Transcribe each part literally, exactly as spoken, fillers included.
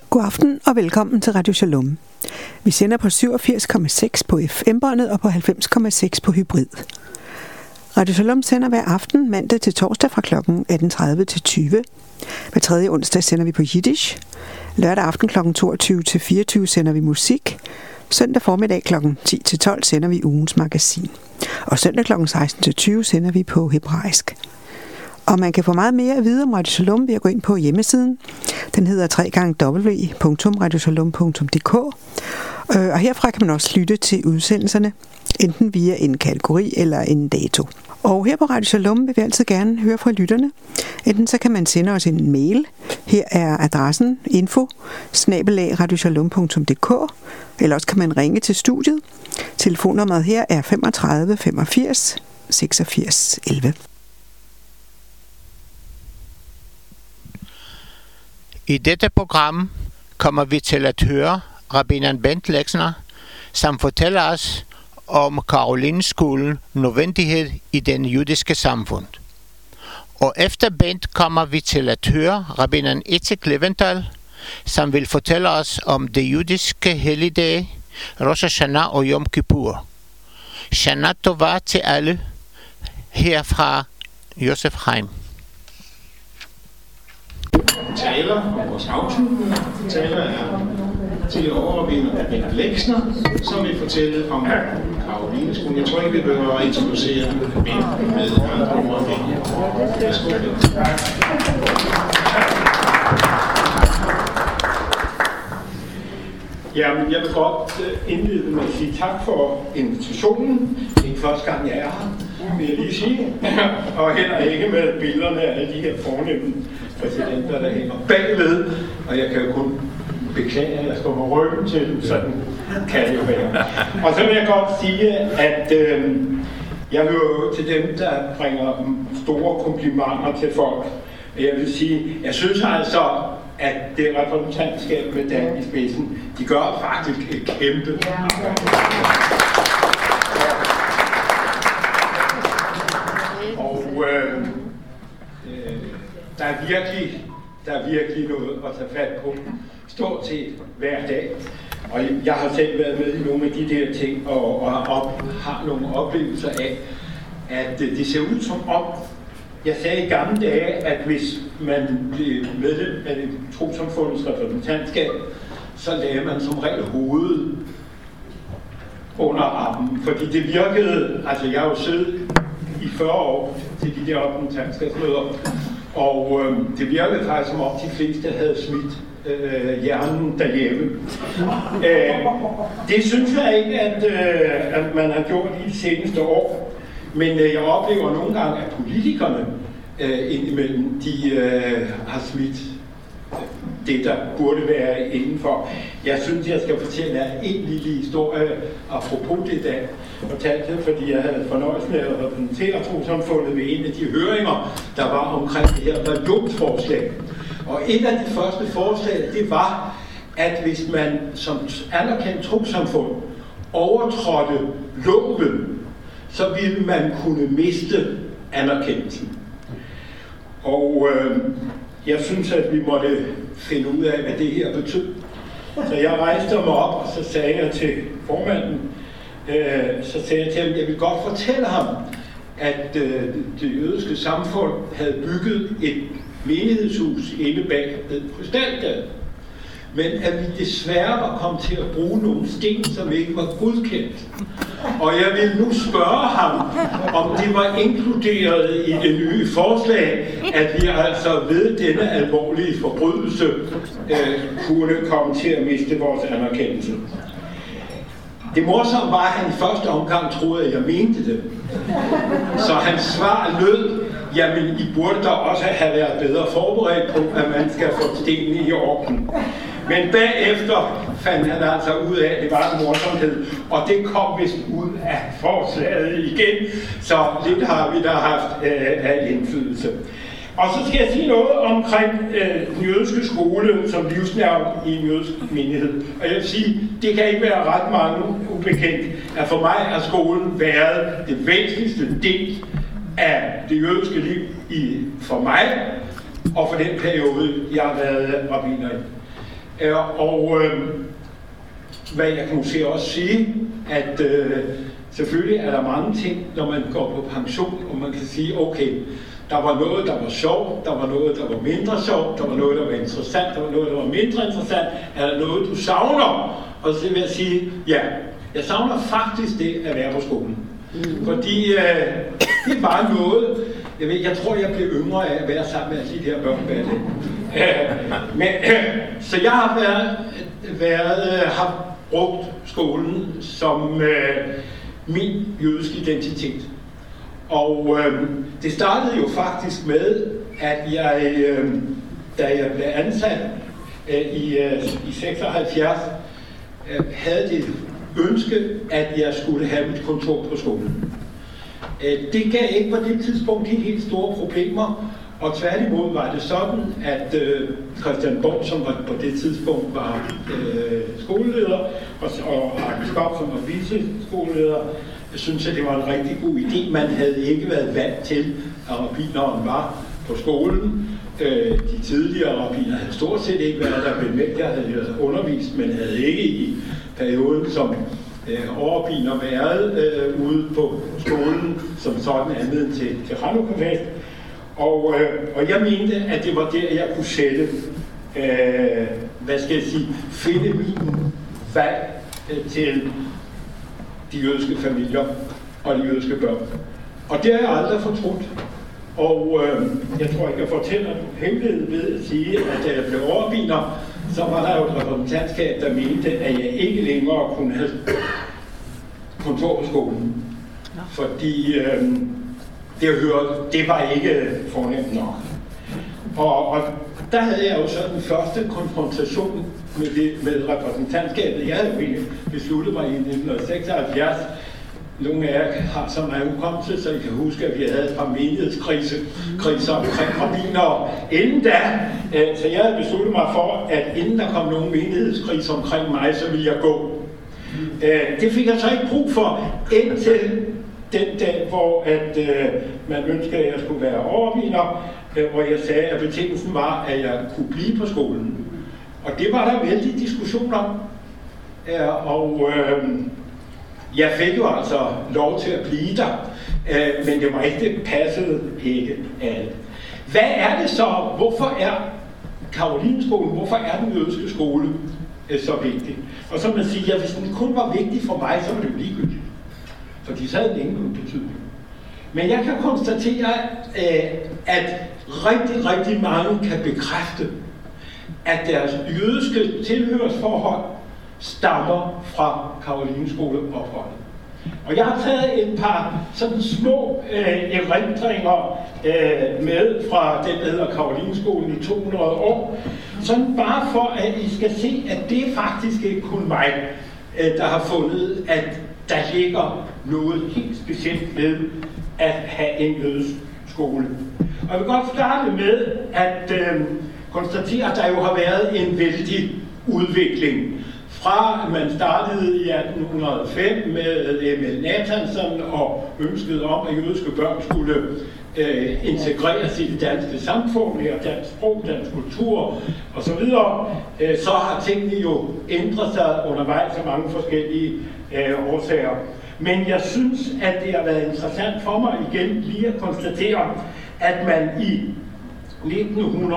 God aften og velkommen til Radio Shalom. Vi sender på syvogfirs komma seks på F M-båndet og på halvfems komma seks på hybrid. Radio Shalom sender hver aften mandag til torsdag fra klokken atten tredive til tyve. Hver tredje onsdag sender vi på Yiddish. Lørdag aften klokken toogtyve til fireogtyve sender vi musik. Søndag formiddag klokken ti til tolv sender vi ugens magasin. Og søndag klokken seksten til tyve sender vi på hebraisk. Og man kan få meget mere at vide om Radio Shalom ved at gå ind på hjemmesiden. Den hedder w w w punktum radio shalom punktum d k. Og herfra kan man også lytte til udsendelserne, enten via en kategori eller en dato. Og her på Radio Shalom vil vi altid gerne høre fra lytterne. Enten så kan man sende os en mail. Her er adressen info bindestreg radio shalom punktum d k. Eller også kan man ringe til studiet. Telefonnummeret her er femogtredive femogfirs seksogfirs elleve. I dette program kommer vi til at høre rabbineren Bent Lexner, som fortæller os om Karolinskolen nødvendighed i den jødiske samfund. Og efter Bent kommer vi til at høre rabbineren Itzik Leventhal, som vil fortælle os om det jødiske helligdage, Rosh Hashanah og Yom Kippur. Shana Tova til alle, herfra Josef Heim. Taler om vores aften. Taler er til overrabbiner Bent Lexner, som vil fortælle om Karolinskolen. Jeg tror ikke, vi behøver at introducere Bent med andre ord. Værsgo. Jamen, jeg vil godt indlede med at sige tak for invitationen. Det er ikke første gang, jeg er her, vil jeg lige sige. Og heller ikke med billederne af alle de her fornemme præsidenter, der hænger bagved. Og jeg kan jo kun beklage, at jeg står med ryggen til dem, sådan kan det jo være. Og så vil jeg godt sige, at øh, jeg hører til dem, der bringer store komplimenter til folk. Jeg vil sige, jeg synes altså, at det repræsentantskab med Dan i spidsen, de gør faktisk et kæmpe arbejde. Og øh, øh, der er virkelig, der er virkelig noget at tage fat på, stort set hver dag. Og jeg har selv været med i nogle af de der ting, og, og op, har nogle oplevelser af, at det ser ud som om, jeg sagde i gamle dage, at hvis man blev medlem af det trossamfundets repræsentantskab, så lagde man som regel hovedet under armen. Fordi det virkede, altså jeg har jo siddet i fyrre år til de der repræsentantskabsmøder, og øh, det virkede faktisk som om de fleste havde smidt øh, hjernen derhjemme. Æh, det synes jeg ikke, at, øh, at man har gjort i de seneste år. Men øh, jeg oplever nogle gange, at politikerne øh, indimellem, de øh, har smidt det, der burde være indenfor. Jeg synes, jeg skal fortælle jer en lille historie apropos det, der fortalte, fordi jeg havde fornøjelsen af at repræsentere trossamfundet ved en af de høringer, der var omkring det her religionsforslag. Og et af de første forslag, det var, at hvis man som anerkendt trossamfund overtrådte loven, så ville man kunne miste anerkendelsen. Og øh, jeg synes, at vi måtte finde ud af, hvad det her betød. Så jeg rejste mig op, og så sagde jeg til formanden, øh, så sagde jeg til ham, jeg vil godt fortælle ham, at øh, det jødiske samfund havde bygget et menighedshus inde bag ved Krystalgade. Men at vi desværre var kommet til at bruge nogle sten, som ikke var godkendt. Og jeg vil nu spørge ham, om det var inkluderet i det nye forslag, at vi altså ved denne alvorlige forbrydelse øh, kunne komme til at miste vores anerkendelse. Det morsomme var, at han i første omgang troede, at jeg mente det. Så hans svar lød, jamen I burde da også have været bedre forberedt på, at man skal få stenene i orden. Men bagefter fandt han altså ud af, at det var en morsomhed, og det kom vist ud af forslaget igen, så lidt har vi da haft øh, af indflydelse. Og så skal jeg sige noget omkring øh, den jødiske skole som livsnerve i en jødisk menighed. Og jeg vil sige, det kan ikke være ret mange ubekendt, at for mig har skolen været det væsentligste del af det jødiske liv i, for mig, og for den periode, jeg har været rabbiner i. Øh, og øh, hvad jeg kan måske også sige, at øh, selvfølgelig er der mange ting, når man går på pension, og man kan sige, okay, der var noget, der var sjovt, der var noget, der var mindre sjovt, der var noget, der var interessant, der var noget, der var mindre interessant. Er der noget, du savner? Og så vil jeg sige, ja, jeg savner faktisk det at være på skolen. Mm. Fordi øh, det var noget, jeg, ved, jeg tror, jeg blev yngre af at være sammen med alle de her børn bag det. Øh, men, øh, så jeg har været, været, øh, har brugt skolen som øh, min jødiske identitet. Og øh, det startede jo faktisk med, at jeg, øh, da jeg blev ansat øh, i, øh, i seksoghalvfjerds, øh, havde det ønske, at jeg skulle have mit kontor på skolen. Øh, det gav ikke på det tidspunkt de helt store problemer, og tværtimod var det sådan, at øh, Christian Borg, som var, på det tidspunkt var øh, skoleleder, og, og Arne Skov, som var viceskoleleder, synes, at det var en rigtig god idé. Man havde ikke været vant til, at rabbineren var på skolen. Øh, de tidligere rabbiner havde stort set ikke været der. Ben Melchior havde undervist, men havde ikke i perioden som øh, overrabbiner været øh, ude på skolen som sådan andet til, til Hanukkah-fest. Og, øh, og jeg mente, at det var der, jeg kunne sætte, øh, hvad skal jeg sige, finde min valg øh, til de jødiske familier og de jødiske børn. Og det har jeg aldrig fortrudt. Og øh, jeg tror ikke, jeg fortæller hemmelighed ved at sige, at da jeg blev overrabbiner, så var der jo et repræsentantskab, der mente, at jeg ikke længere kunne have kontor på skolen. Fordi øh, det, jeg hørte, det var ikke fornemt nok. Og, og der havde jeg jo så den første konfrontation med, det, med repræsentantskabet. Jeg havde jo besluttet mig i nitten seksoghalvfjerds. Nogle af jer har så meget hukommelse, så I kan huske, at vi havde et par menighedskriser omkring rabbinere inden da. Så jeg havde besluttet mig for, at inden der kom nogle menighedskriser omkring mig, så ville jeg gå. Det fik jeg så ikke brug for, indtil den dag, hvor at, man ønskede, at jeg skulle være overrabbiner, hvor jeg sagde, at betingelsen var, at jeg kunne blive på skolen. Og det var der vældig diskussion om. Og øh, jeg fik jo altså lov til at blive der, øh, men det var ikke, det passede ikke alt. Hvad er det så? Hvorfor er Carolineskolen, hvorfor er den jødiske skole øh, så vigtig? Og så man siger, at hvis den kun var vigtig for mig, så var det jo ligegyldigt. Fordi så havde det ingen betydning. Men jeg kan konstatere, øh, at rigtig, rigtig mange kan bekræfte, at deres jødiske tilhørsforhold stammer fra Carolineskoleopholdet. Og jeg har taget et par sådan små øh, erindringer øh, med fra den, der hedder Carolineskolen i to hundrede år, sådan bare for, at I skal se, at det er faktisk ikke kun mig, øh, der har fundet, at der ligger noget helt specielt ved at have en jødisk skole. Og jeg vil godt starte med at øh, konstatere, at der jo har været en vældig udvikling. Fra man startede i atten hundrede og fem med Emil Nathanson og ønsket om, at jødiske børn skulle øh, integreres i det danske samfund, lære dansk sprog, dansk kultur osv., øh, så har tingene jo ændret sig undervejs af mange forskellige øh, årsager. Men jeg synes, at det har været interessant for mig igen lige at konstatere, at man i nitten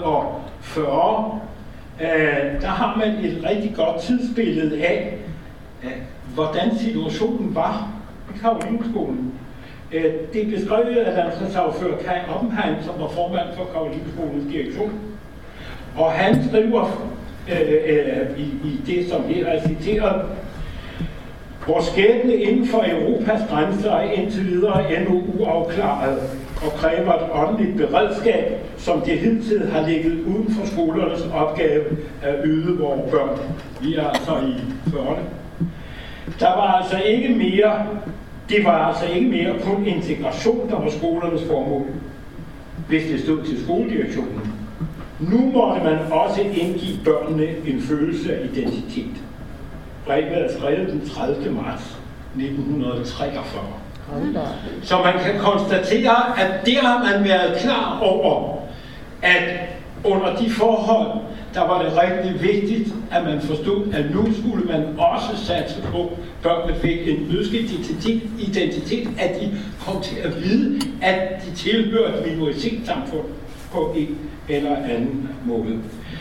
fyrre, øh, der har man et rigtig godt tidsbillede af, øh, hvordan situationen var i Carolineskolen. Øh, det er beskrevet af landskabsagfører Kai Oppenheim, som var formand for Carolineskolens direktion. Og han skriver øh, øh, i, i det, som her er citeret: vores skæbne inden for Europas grænser er indtil videre endnu uafklaret og kræver et åndeligt beredskab, som det hidtil har ligget uden for skolernes opgave at yde vores børn. Vi er altså i fyrrerne. Der var altså ikke mere, det var altså ikke mere kun integration, der var skolernes formål, hvis det stod til skoledirektionen. Nu måtte man også indgive børnene en følelse af identitet. Brevet er skrevet den tredivte marts nitten treogfyrre. Så man kan konstatere, at der har man været klar over, at under de forhold, der var det rigtig vigtigt, at man forstod, at nu skulle man også satse på, at børnene fik en jødisk identitet, identitet, at de kom til at vide, at de tilhørte et minoritetssamfund på en eller anden måde.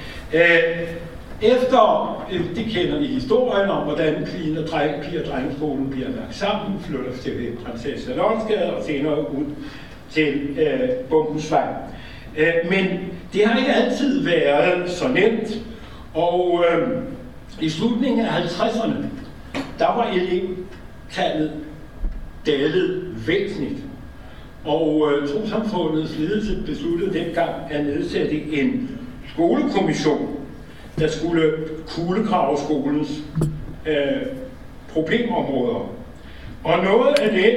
Efter, det kender I historien om, hvordan pigen og dreng, pige og drengeskolen bliver lagt sammen, flytter til Prinsesse Salonsgade og senere ud til øh, Bombensvej. Øh, men det har ikke altid været så nemt, og øh, i slutningen af halvtredserne, der var elevtallet dalet væsentligt. Og øh, trossamfundets ledelse besluttede dengang at nedsætte en skolekommission, der skulle kulegrave skolens øh, problemområder. Og noget af det,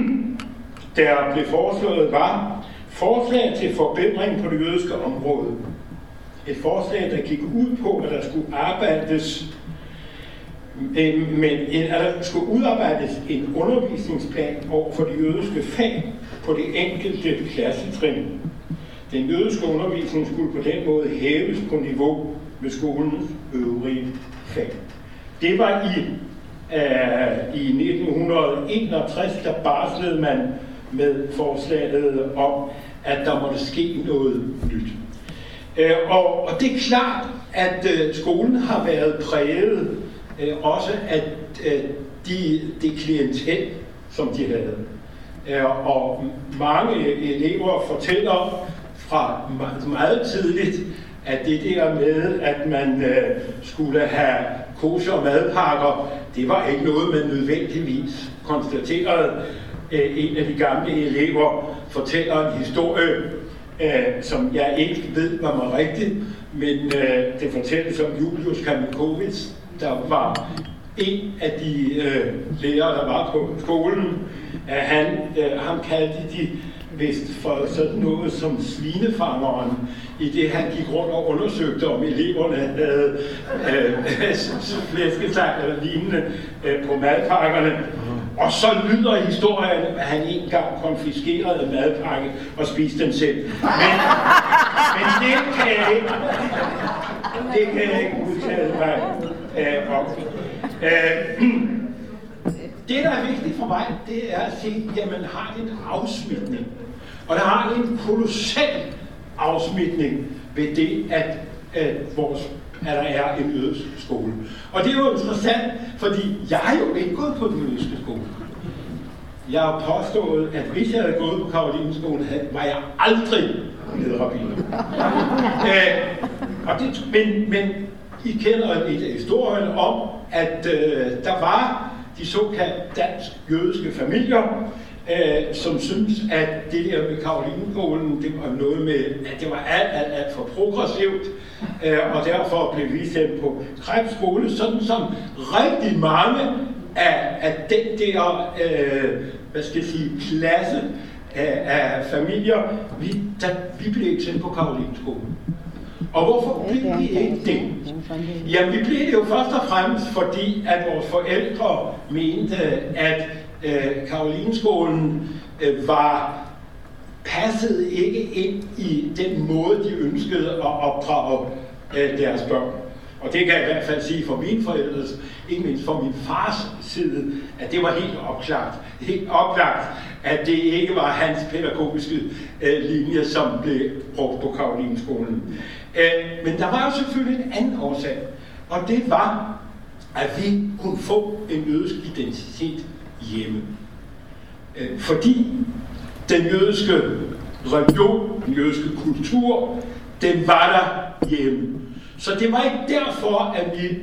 der blev foreslået, var forslag til forbedring på det jødiske område. Et forslag, der gik ud på, at der skulle arbejdes øh, men, at der skulle udarbejdes en undervisningsplan over for de jødiske fag på det enkelte klassetrin. Den jødiske undervisning skulle på den måde hæves på niveau med skolens øvrige fag. Det var i, øh, i nitten enogtres, der barslede man med forslaget om, at der måtte ske noget nyt. Øh, og, og det er klart, at øh, skolen har været præget øh, også af øh, de, det klientel, som de havde. Øh, og mange elever fortæller fra meget tidligt, at det der med, at man øh, skulle have kosher madpakker, det var ikke noget, man nødvendigvis konstaterede. Øh, en af de gamle elever fortæller en historie, øh, som jeg ikke ved, hvad var rigtigt, men øh, det fortælles om Julius Kaminkovits, der var en af de øh, lærere, der var på skolen. At han, øh, ham kaldte de vist for sådan noget som svinefangeren, i det han gik rundt og undersøgte, om eleverne havde øh, flæskesteg eller lignende øh, på madpakkerne. Og så lyder historien, at han en gang konfiskerede en madpakke og spiste den selv. Men, men det kan jeg ikke, det kan jeg ikke udtale mig øh, om. Øh, Det, der er vigtigt for mig, det er at se, jamen har det en afsmitning. Og der har det en kolossal afsmitning ved det, at, at, vores, at der er en jødisk skole. Og det er jo interessant, fordi jeg har jo ikke gået på den jødiske skole. Jeg har påstået, at hvis jeg havde gået på Karolineskolen, var jeg aldrig blevet rabbiner. øh, og det, men, men I kender lidt af historien om, at øh, der var de såkaldte dansk-jødiske familier, øh, som synes, at det der med Karolineskolen, det var noget med, at det var alt, alt, alt for progressivt, øh, og derfor blev vi sendt på Krebsskole, sådan som rigtig mange af, af den der, øh, hvad skal jeg sige, klasse af, af familier, vi, der, vi blev ikke sendt på Karolineskolen. Og hvorfor blev vi ikke det? Jamen, vi blev det jo først og fremmest, fordi at vores forældre mente, at øh, Karolineskolen øh, var passede ikke ind i den måde, de ønskede at opdrage øh, deres børn. Og det kan jeg i hvert fald sige for mine forældres, ikke mindst for min fars side, at det var helt opklart, helt oplagt, at det ikke var hans pædagogiske øh, linje, som blev brugt på Karolineskolen. Øh, men der var jo selvfølgelig en anden årsag, og det var, at vi kunne få en jødisk identitet hjemme. Øh, fordi den jødiske religion, den jødiske kultur, den var der hjemme. Så det var ikke derfor, at vi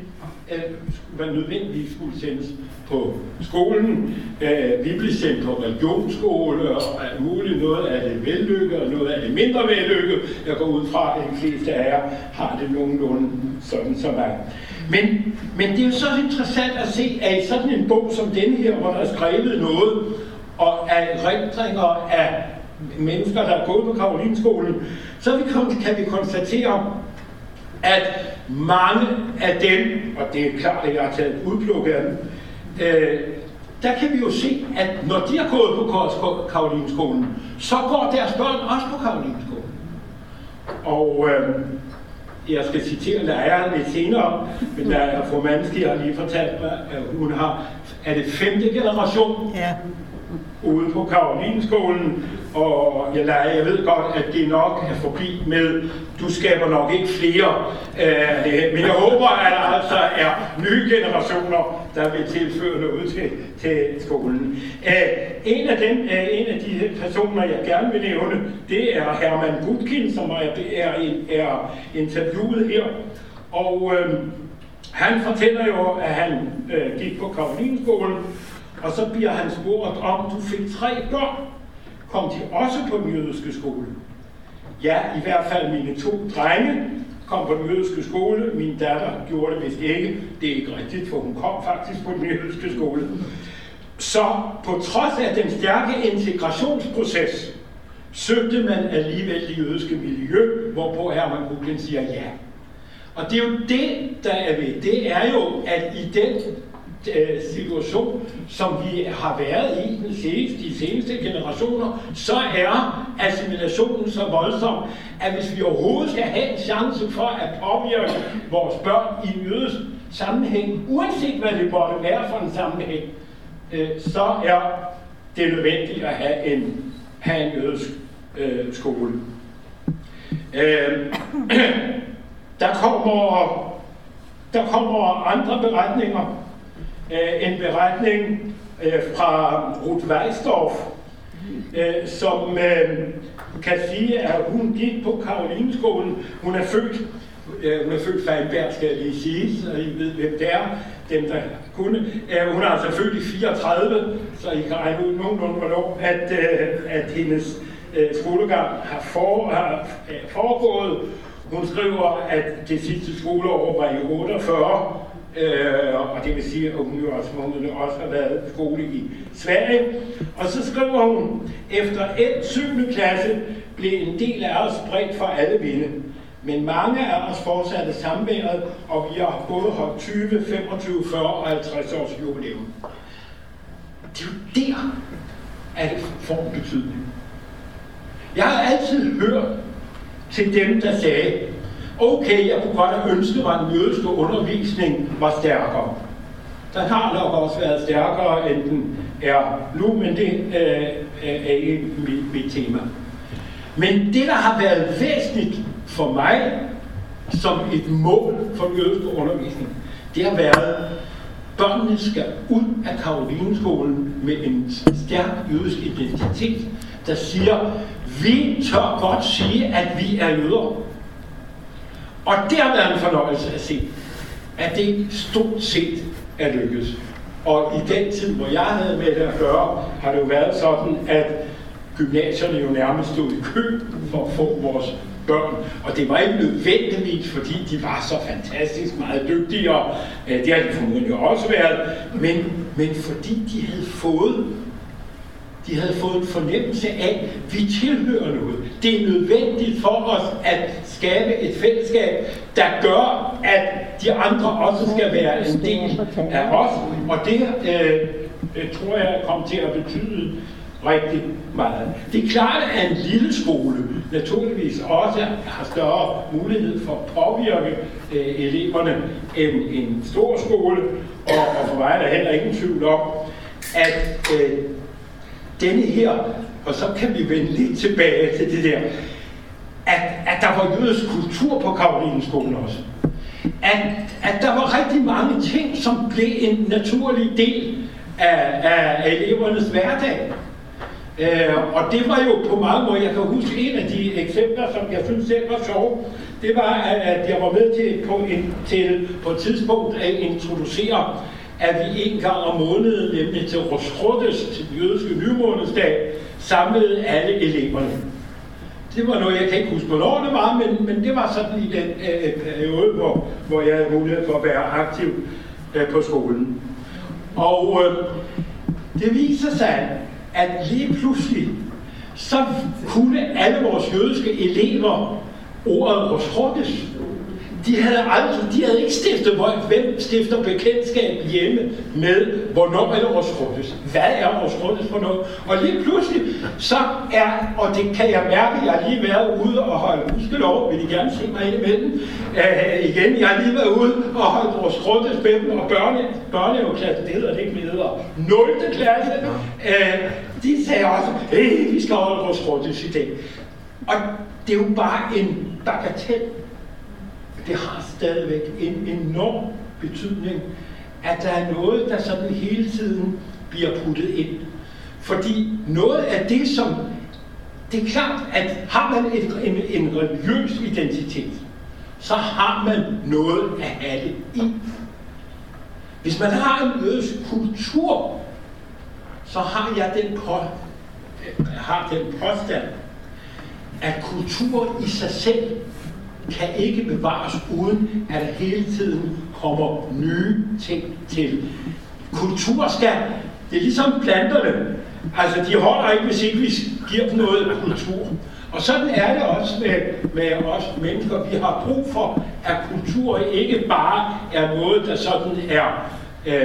øh, nødvendigvis skulle sendes på skolen. Øh, vi blev sendt på religionsskole og alt muligt. Noget af det vellykket og noget af det mindre vellykket. Jeg går ud fra, at de fleste af jer har det nogenlunde sådan som mig. Men, men det er jo så interessant at se, at i sådan en bog som denne her, hvor der er skrevet noget, og af erindringer af mennesker, der er gået på Karolineskolen, så kan vi konstatere, at mange af dem, og det er klart, at jeg har taget udpluk af dem, øh, der kan vi jo se, at når de har gået på Karolineskolen, så går deres børn også på Karolineskolen. Og øh, jeg skal citere lejeren lidt senere, men der fru Manski har lige fortalt mig, at hun har, er det femte generation ja. ude på Karolinskolen, og jeg, leger, jeg ved godt, at det nok er forbi med, du skaber nok ikke flere af det, men jeg håber, at der altså er nye generationer, der vil tilføre noget til, til skolen. Uh, en, af dem, uh, en af de personer, jeg gerne vil nævne, det er Herman Gutkin, som er, er, er interviewet her, og uh, han fortæller jo, at han uh, gik på Karolinskolen, og så bliver han spurgt om, du fik tre børn. Kom de også på den jødiske skole? Ja, i hvert fald mine to drenge kom på den jødiske skole. Min datter gjorde det vist ikke. Det er ikke rigtigt, for hun kom faktisk på den jødiske skole. Så på trods af den stærke integrationsproces, søgte man alligevel det jødiske miljø, hvorpå Herman Gutkin siger ja. Og det er jo det, der er ved. Det er jo, at i den situation, som vi har været i den seneste, de seneste generationer, så er assimilationen så voldsom, at hvis vi overhovedet skal have en chance for at påvirke vores børn i en jødisk sammenhæng, uanset hvad det måtte være for en sammenhæng, øh, så er det nødvendigt at have en, have en jødisk øh, skole. Øh, der kommer der kommer andre beretninger. En beretning øh, fra Ruth Weisdorf, øh, som øh, kan sige, at hun gik på Karolinskolen. Hun er født, øh, hun er født Feinberg, skal jeg lige sige, så I ved, hvem det er, dem der kunne. Øh, hun er altså født i fireogtredive, så I kan regne ud nogenlunde, hvornår at, øh, at hendes øh, skolegang har, for, har øh, foregået. Hun skriver, at det sidste skoleår var i otteogfyrre, Øh, og det vil sige, at hun jo også, hun også har været i skole i Sverige. Og så skriver hun, efter et syvende klasse blev en del af os spredt for alle vinde. Men mange af os fortsatte samværet, og vi har både holdt tyve, femogtyve, fyrre og halvtreds års jubilæum. Det er jo der, at det får en betydning. Jeg har altid hørt til dem, der sagde, okay, jeg kunne godt have ønsket mig, at den jødiske undervisning var stærkere. Den har nok også været stærkere, end den er nu, men det øh, er ikke mit, mit tema. Men det, der har været væsentligt for mig, som et mål for den jødiske undervisning, det har været, at børnene skal ud af Karolinskolen med en stærk jødisk identitet, der siger, vi tør godt sige, at vi er jøder. Og det har været en fornøjelse at se, at det stort set er lykkedes. Og i den tid, hvor jeg havde med det at gøre, har det jo været sådan, at gymnasierne jo nærmest stod i kø for at få vores børn. Og det var ikke nødvendigvis, fordi de var så fantastisk meget dygtigere. Det har de formodentlig også været. Men, men fordi de havde fået De havde fået en fornemmelse af, at vi tilhører noget. Det er nødvendigt for os at skabe et fællesskab, der gør, at de andre også skal være en del af os. Og det øh, tror jeg kommer til at betyde rigtig meget. Det er klart, at en lille skole naturligvis også har større mulighed for at påvirke øh, eleverne end en stor skole. Og, og for mig er der heller ingen tvivl om, at øh, denne her, og så kan vi vende lidt tilbage til det der, at, at der var jødisk kultur på Karolinskolen også. At, at der var rigtig mange ting, som blev en naturlig del af, af elevernes hverdag. Øh, og det var jo på mange måder, jeg kan huske en af de eksempler, som jeg synes selv var sjove, det var, at jeg var med til på, en, til på et tidspunkt at introducere, at vi en gang om måneden, nemlig til Rosh Chodesh, til den jødiske nymånedsdag, samlede alle eleverne. Det var noget, jeg kan ikke huske, hvornår det var, men, men det var sådan i den øh, periode, hvor, hvor jeg havde mulighed for at være aktiv øh, på skolen. Og øh, det viser sig, at lige pludselig, så kunne alle vores jødiske elever ordet Rosh Chodesh. de havde aldrig, de havde ikke stiftet, hvem stifter bekendtskab hjemme med, hvornår er det Rosrottes? Hvad er Rosrottes for noget? Og lige pludselig, så er, og det kan jeg mærke, jeg har lige været ude og holde, gudskelov, vil I gerne se mig ind imellem, uh, igen, jeg har lige været ude og holdt Rosrottes med dem, og børne, børnehaveklasse, det hedder det ikke, det hedder nulte klasse, uh, de sagde også, hey, vi skal holde Rosrottes i dag. Og det er jo bare en bagatel. Det har stadigvæk en enorm betydning, at der er noget, der sådan hele tiden bliver puttet ind. Fordi noget af det, som... Det er klart, at har man en, en, en religiøs identitet, så har man noget at have det i. Hvis man har en jødisk kultur, så har jeg den, på, har den påstand, at kultur i sig selv kan ikke bevares, uden at der hele tiden kommer nye ting til. Kultur skal, det er ligesom planterne, altså de holder ikke, hvis ikke vi giver dem noget kultur. Og sådan er det også med, med os mennesker. Vi har brug for, at kultur ikke bare er noget, der sådan er øh,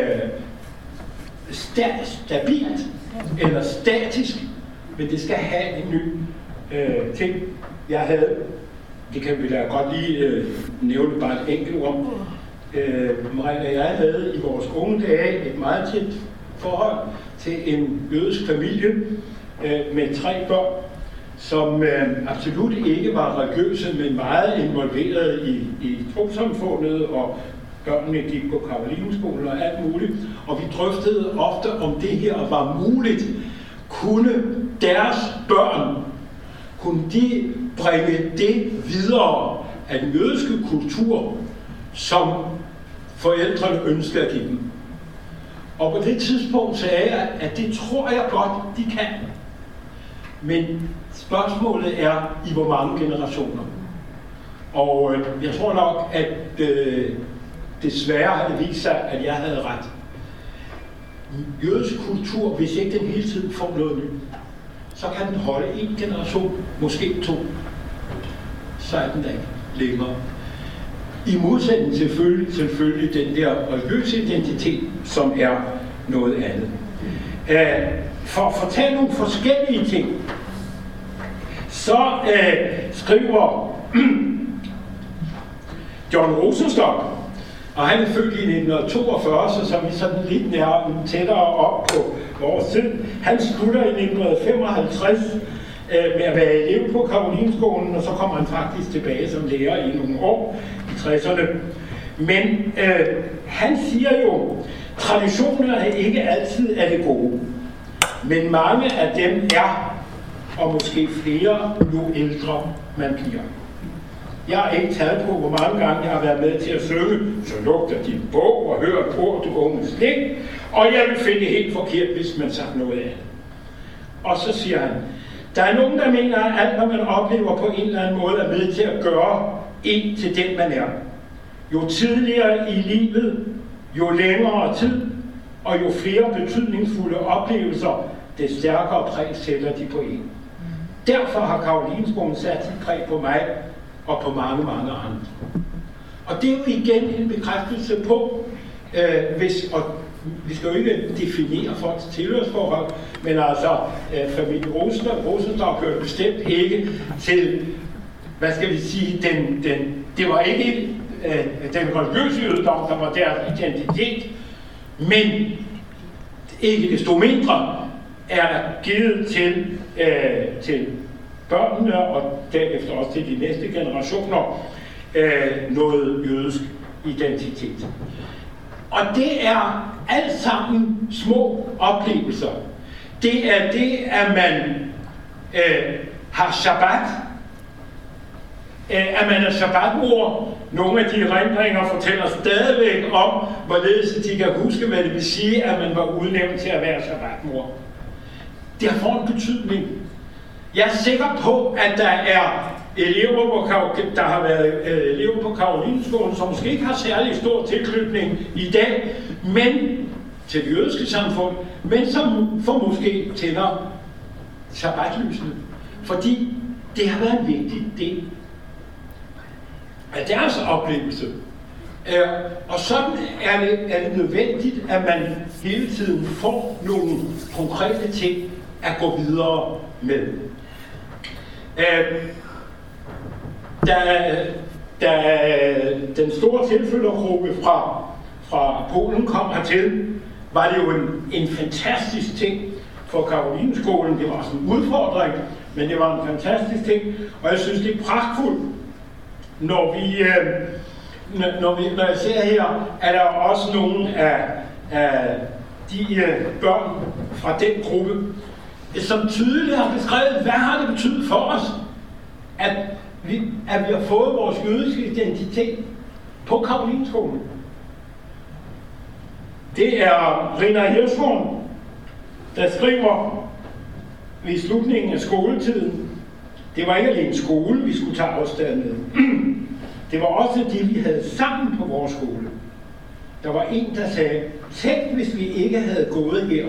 sta- stabilt eller statisk, men det skal have en ny øh, ting. Jeg havde Det kan vi da godt lige øh, nævne bare et enkelt ord. Øh, Maria og jeg havde i vores unge dage et meget tæt forhold til en jødisk familie øh, med tre børn, som øh, absolut ikke var religiøse, men meget involveret i, i trossamfundet, og børnene gik på Karolineskolen og alt muligt. Og vi drøftede ofte, om det her var muligt. Kunne deres børn, kunne de bringe det videre af den jødiske kultur, som forældrene ønskede at give dem. Og på det tidspunkt sagde jeg, at det tror jeg godt, de kan. Men spørgsmålet er, i hvor mange generationer. Og øh, jeg tror nok, at øh, desværre har det vist sig, at jeg havde ret. Jødisk kultur, hvis ikke den hele tiden får noget nyt, så kan den holde en generation, måske to. Så er den da ikke længere. I modsætning selvfølgelig, selvfølgelig den der religiøse identitet, som er noget andet. Uh, for at fortælle nogle forskellige ting, så uh, skriver John Rosenstock, og han er født i nitten toogfyrre, så som vi sådan lidt nærmere, tættere op på vores tid. Han slutter i nitten femoghalvtreds øh, med at være elev på Karolineskolen, og så kommer han faktisk tilbage som lærer i nogle år i tresserne. Men øh, han siger jo, traditioner er ikke altid af det gode, men mange af dem er, og måske flere, jo ældre man bliver. Jeg har ikke talt på, hvor mange gange jeg har været med til at synge, så lugter din bog og hører et ord, du unge slik, og jeg vil finde det helt forkert, hvis man sagt noget af det. Og så siger han, der er nogen, der mener, at alt, hvad man oplever på en eller anden måde, er med til at gøre en til den, man er. Jo tidligere i livet, jo længere tid, og jo flere betydningsfulde oplevelser, det stærkere præg sætter de på en. Derfor har Karolineskolen sat sit præg på mig, og på mange, mange andre. Og det er jo igen en bekræftelse på, øh, hvis, og vi skal jo ikke definere folks tilhørsforhold, men altså øh, familie Rosenstock, Rosenstock hører bestemt ikke til, hvad skal vi sige, den, den, det var ikke øh, den religiøse jødedom, der var deres identitet, men ikke desto mindre er der givet til, øh, til børnene og derefter også til de næste generationer øh, noget jødisk identitet. Og det er alt sammen små oplevelser. Det er det, at man øh, har Shabbat, øh, at man er Shabbatmor. Nogle af de erindringer fortæller stadigvæk om, hvorledes de kan huske, hvad det vil sige, at man var udnævnt til at være Shabbatmor. Det har fået en betydning. Jeg er sikker på, at der er elever, på, der har været øh, elever på Karolineskolen, som måske ikke har særlig stor tilknytning i dag, men til det jødiske samfund, men som for måske tænder Shabbatlysene. Fordi det har været en vigtig del af deres oplevelse. Øh, og sådan er det, er det nødvendigt, at man hele tiden får nogle konkrete ting at gå videre med. Øh, da, da den store tilflyttergruppe fra, fra Polen kom hertil, var det jo en, en fantastisk ting for Carolineskolen. Det var sådan en udfordring, men det var en fantastisk ting, og jeg synes, det er pragtfuldt, når vi, øh, når, vi når jeg ser her, er der også nogle af, af de øh, børn fra den gruppe, som tydeligt har beskrevet, hvad har det betydet for os, at vi, at vi har fået vores jødiske identitet på Carolineskolen. Det er Rina Hirschhorn, der skriver ved slutningen af skoletiden. Det var ikke alene skole, vi skulle tage afstand med. Det var også det, vi havde sammen på vores skole. Der var en, der sagde, tænk hvis vi ikke havde gået her.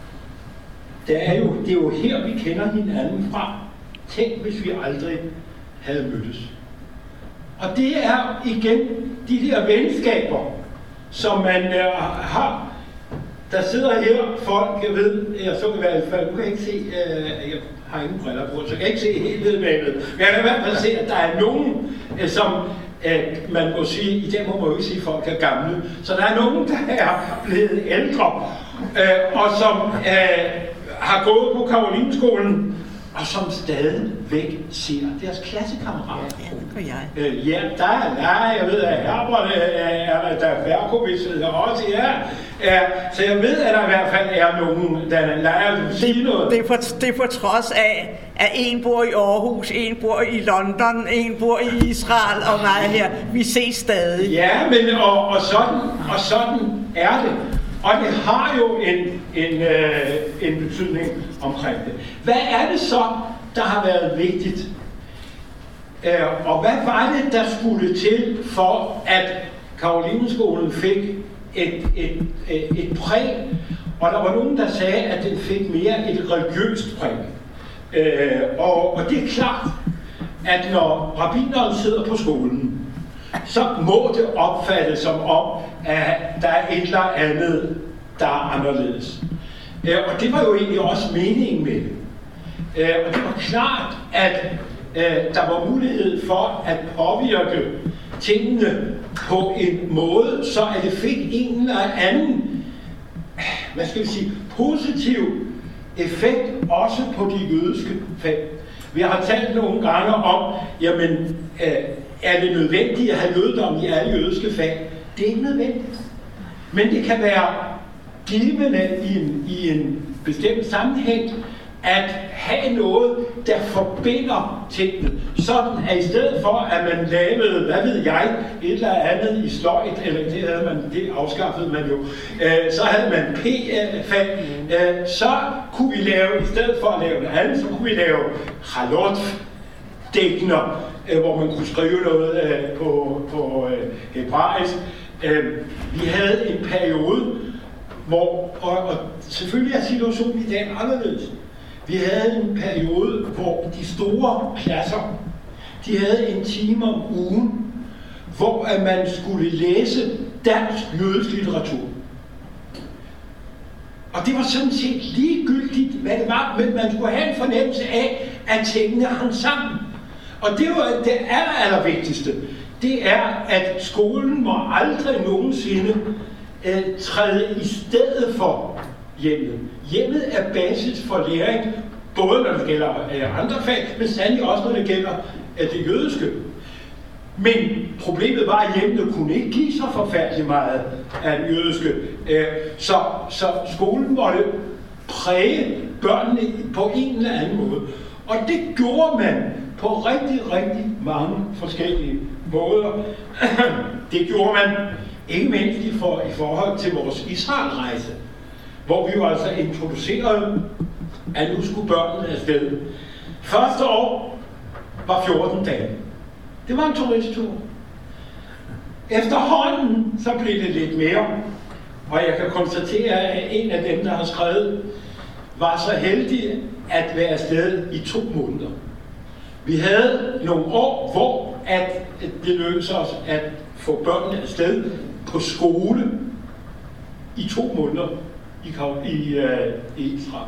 Det er jo, det er jo her, vi kender hinanden fra. Tænk hvis vi aldrig havde mødtes. Og det er igen de der venskaber, som man øh, har. Der sidder her folk, jeg ved, jeg så i hvert fald, du kan ikke se, øh, jeg har ingen briller på, så jeg kan ikke se helt vedmælet. Men jeg kan i hvert fald se, at der er nogen, øh, som øh, man må sige, i dag må man jo ikke sige, at folk er gamle, så der er nogen, der er blevet ældre, øh, og som øh, har gået på Carolineskolen, og som stadigvæk ser deres klassekammerater. Ja, det gør jeg. Øh, ja, der er, nej, jeg ved, at Herbert er der, er Verkovic der også, ja. ja. Så jeg ved, at der i hvert fald er nogen, der leger at sige noget. Det er, for, det er for trods af, at en bor i Aarhus, en bor i London, en bor i Israel og mig her. Vi ses stadig. Ja, men og, og, sådan, og sådan er det. Og det har jo en, en, øh, en betydning omkring det. Hvad er det så, der har været vigtigt? Øh, og hvad var det, der skulle til for, at Carolineskolen fik et, et, et, et præg? Og der var nogen, der sagde, at den fik mere et religiøst præg. Øh, og, og det er klart, at når rabbineren sidder på skolen, så må det opfattes som om, at der er et eller andet, der er anderledes. Øh, og det var jo egentlig også meningen med det. Øh, og det var klart, at øh, der var mulighed for at påvirke tingene på en måde, så at det fik en eller anden, hvad skal vi sige, positiv effekt også på de jødiske fag. Vi har talt nogle gange om, jamen, øh, er det nødvendigt at have jødedom i alle jødiske fag? Det er ikke nødvendigt. Men det kan være givende i en, i en bestemt sammenhæng at have noget, der forbinder tingene. Sådan at i stedet for, at man lavede, hvad ved jeg, et eller andet i sløjt, eller det havde man, det afskaffede man jo, øh, så havde man P-fag, øh, så kunne vi lave, i stedet for at lave det andet, så kunne vi lave halot-dækner, øh, hvor man kunne skrive noget øh, på, på øh, hebraisk. Øh, vi havde en periode, hvor, og, og selvfølgelig er situationen i dag anderledes. Vi havde en periode, hvor de store klasser, de havde en time om ugen, hvor at man skulle læse dansk jødisk litteratur. Og det var sådan set ligegyldigt, hvad det var, men man skulle have en fornemmelse af, at tingene hang sammen. Og det var det aller, aller vigtigste. Det er, at skolen må aldrig nogensinde øh, træde i stedet for hjemmet. Hjemmet er basis for læring, både når det gælder øh, andre fag, men sandelig også når det gælder øh, det jødiske. Men problemet var, at hjemmet kunne ikke give så forfærdeligt meget af det jødiske. Øh, så, så skolen måtte præge børnene på en eller anden måde. Og det gjorde man på rigtig, rigtig mange forskellige måder. Det gjorde man ikke mindst i, for, i forhold til vores Israel-rejse, hvor vi jo altså introducerede, at nu skulle børnene afsted. Første år var fjorten dage. Det var en turisttur. Efterhånden så blev det lidt mere, og jeg kan konstatere, at en af dem, der har skrevet, var så heldig at være afsted i to måneder. Vi havde nogle år, hvor at det lykkedes os at få børnene afsted på skole i to måneder i, i, uh, i Israel.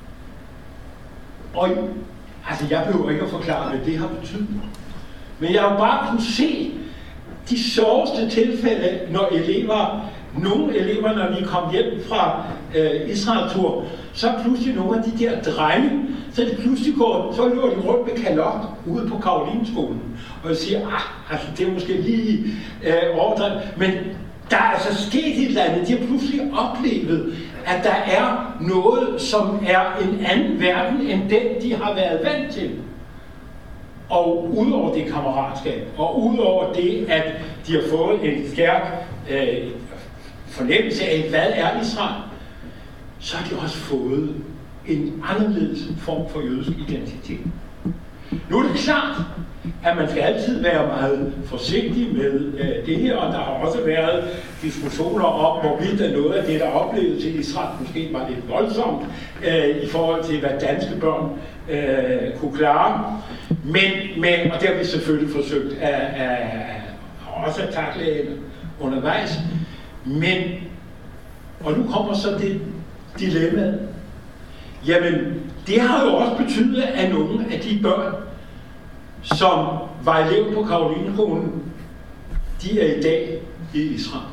Og altså, jeg behøver ikke at forklare, hvad det har betydet. Men jeg har jo bare kunnet se de sjoveste tilfælde, når elever, nogle elever, når de kom hjem fra øh, Israel-tur, så er pludselig nogle af de der drenge, så de pludselig går, så løber de rundt med kalot ude på Karolinskolen. Og jeg siger, ah, altså det er måske lige øh, overdrevet, men der er altså sket et eller andet. De har pludselig oplevet, at der er noget, som er en anden verden, end den, de har været vant til. Og udover det kammeratskab, og udover det, at de har fået en stærk øh, fornemmelse af, hvad er Israel, så har de også fået en anderledes form for jødisk identitet. Nu er det klart, at man skal altid være meget forsigtig med øh, det her, og der har også været diskussioner om, hvorvidt der noget af det, der oplevede til Israel, måske var lidt voldsomt øh, i forhold til, hvad danske børn øh, kunne klare. Men, men, og det har vi selvfølgelig forsøgt at, at, at også at takle undervejs. Men, og nu kommer så det dilemmaet. Jamen, det har jo også betydet, at nogle af de børn, som var elever på Karolinskolen, de er i dag i Israel.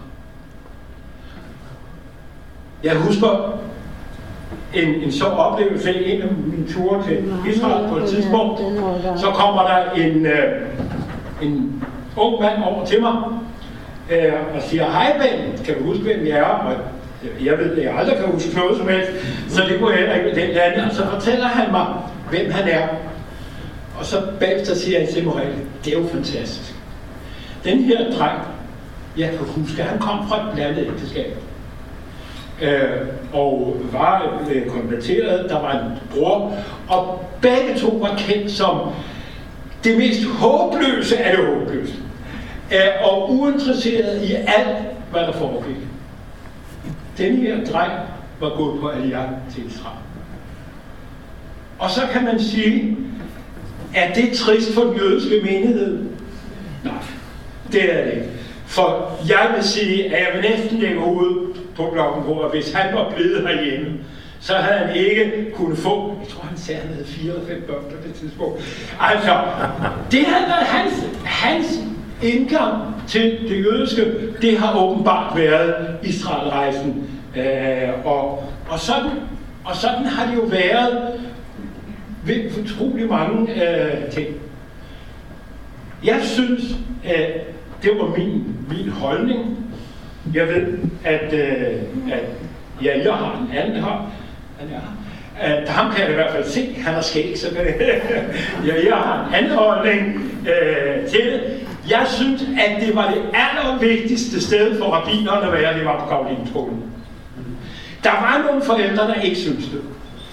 Jeg husker en, en så oplevelse i en af mine ture til Israel på et tidspunkt. Så kommer der en, øh, en ung mand over til mig øh, og siger, hej Ben, kan du huske, hvem jeg er? Og jeg ved, at jeg aldrig kan huske noget som helst, så det kunne heller ikke den lande. Og så fortæller han mig, hvem han er. Og så bagefter siger han til mig, det er jo fantastisk. Den her dreng, jeg kan huske, han kom fra et blandet ægteskab. Øh, og var øh, konverteret, der var en bror, og begge to var kendt som det mest håbløse af det håbløse. Øh, og uinteresseret i alt, hvad der foregik. Den her dreng var gået på allianz til Israel. Og så kan man sige, er det trist for den jødiske menighed? Nej, det er det ikke. For jeg vil sige, at jeg vil næsten lægge hovedet på blokken på, at hvis han var blevet herhjemme, så havde han ikke kunnet få, jeg tror han sagde, at han havde fire eller fem børn på det tidspunkt. Altså, det havde været hans, hans indgang til det jødiske, det har åbenbart været Israelrejsen. Øh, og, og, sådan, og sådan har det jo været ved utrolig mange øh, ting. Jeg synes, at det var min, min holdning. Jeg ved, at, øh, at ja, jeg har en anden her. Han er her. At ham kan jeg i hvert fald se. Han er skæg, så kan ja, jeg har en anden holdning øh, til det. Jeg synes, at det var det allervigtigste sted for rabbinerne at være, det var på Karolinskolen. Der var nogle forældre, der ikke syntes det.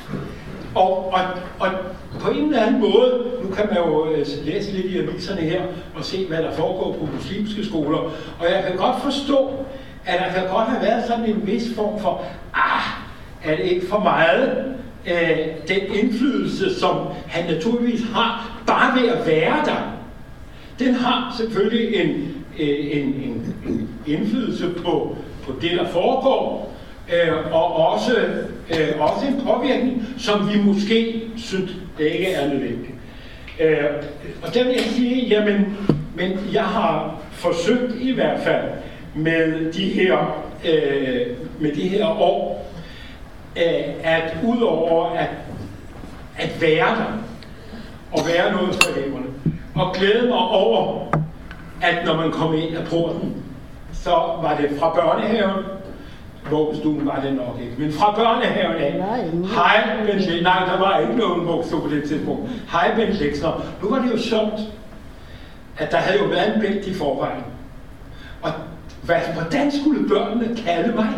Og, og, og på en eller anden måde, nu kan man jo læse lidt i aviserne her og se, hvad der foregår på muslimske skoler. Og jeg kan godt forstå, at der kan godt have været sådan en vis form for, ah, er det ikke for meget øh, den indflydelse, som han naturligvis har, bare ved at være der. Den har selvfølgelig en, en, en, en indflydelse på, på det, der foregår. Øh, og også, øh, også en påvirkning, som vi måske synes, det ikke er nødvendigt. Øh, og der vil jeg sige, jamen, men jeg har forsøgt i hvert fald med de her, øh, med de her år, øh, at udover at, at være der, og være noget for eleverne, og glæde mig over, at når man kom ind af porten, så var det fra børnehaven, vuggestuen var det nok ikke, men fra børnehaven af. Hej, Bent Leksner. Nej, der var ikke nogen vuggestue på det tidspunkt. Hej, Bent Leksner. Nu var det jo sjovt, at der havde jo været en Bent i forvejen. Og hvad, hvordan skulle børnene kalde mig?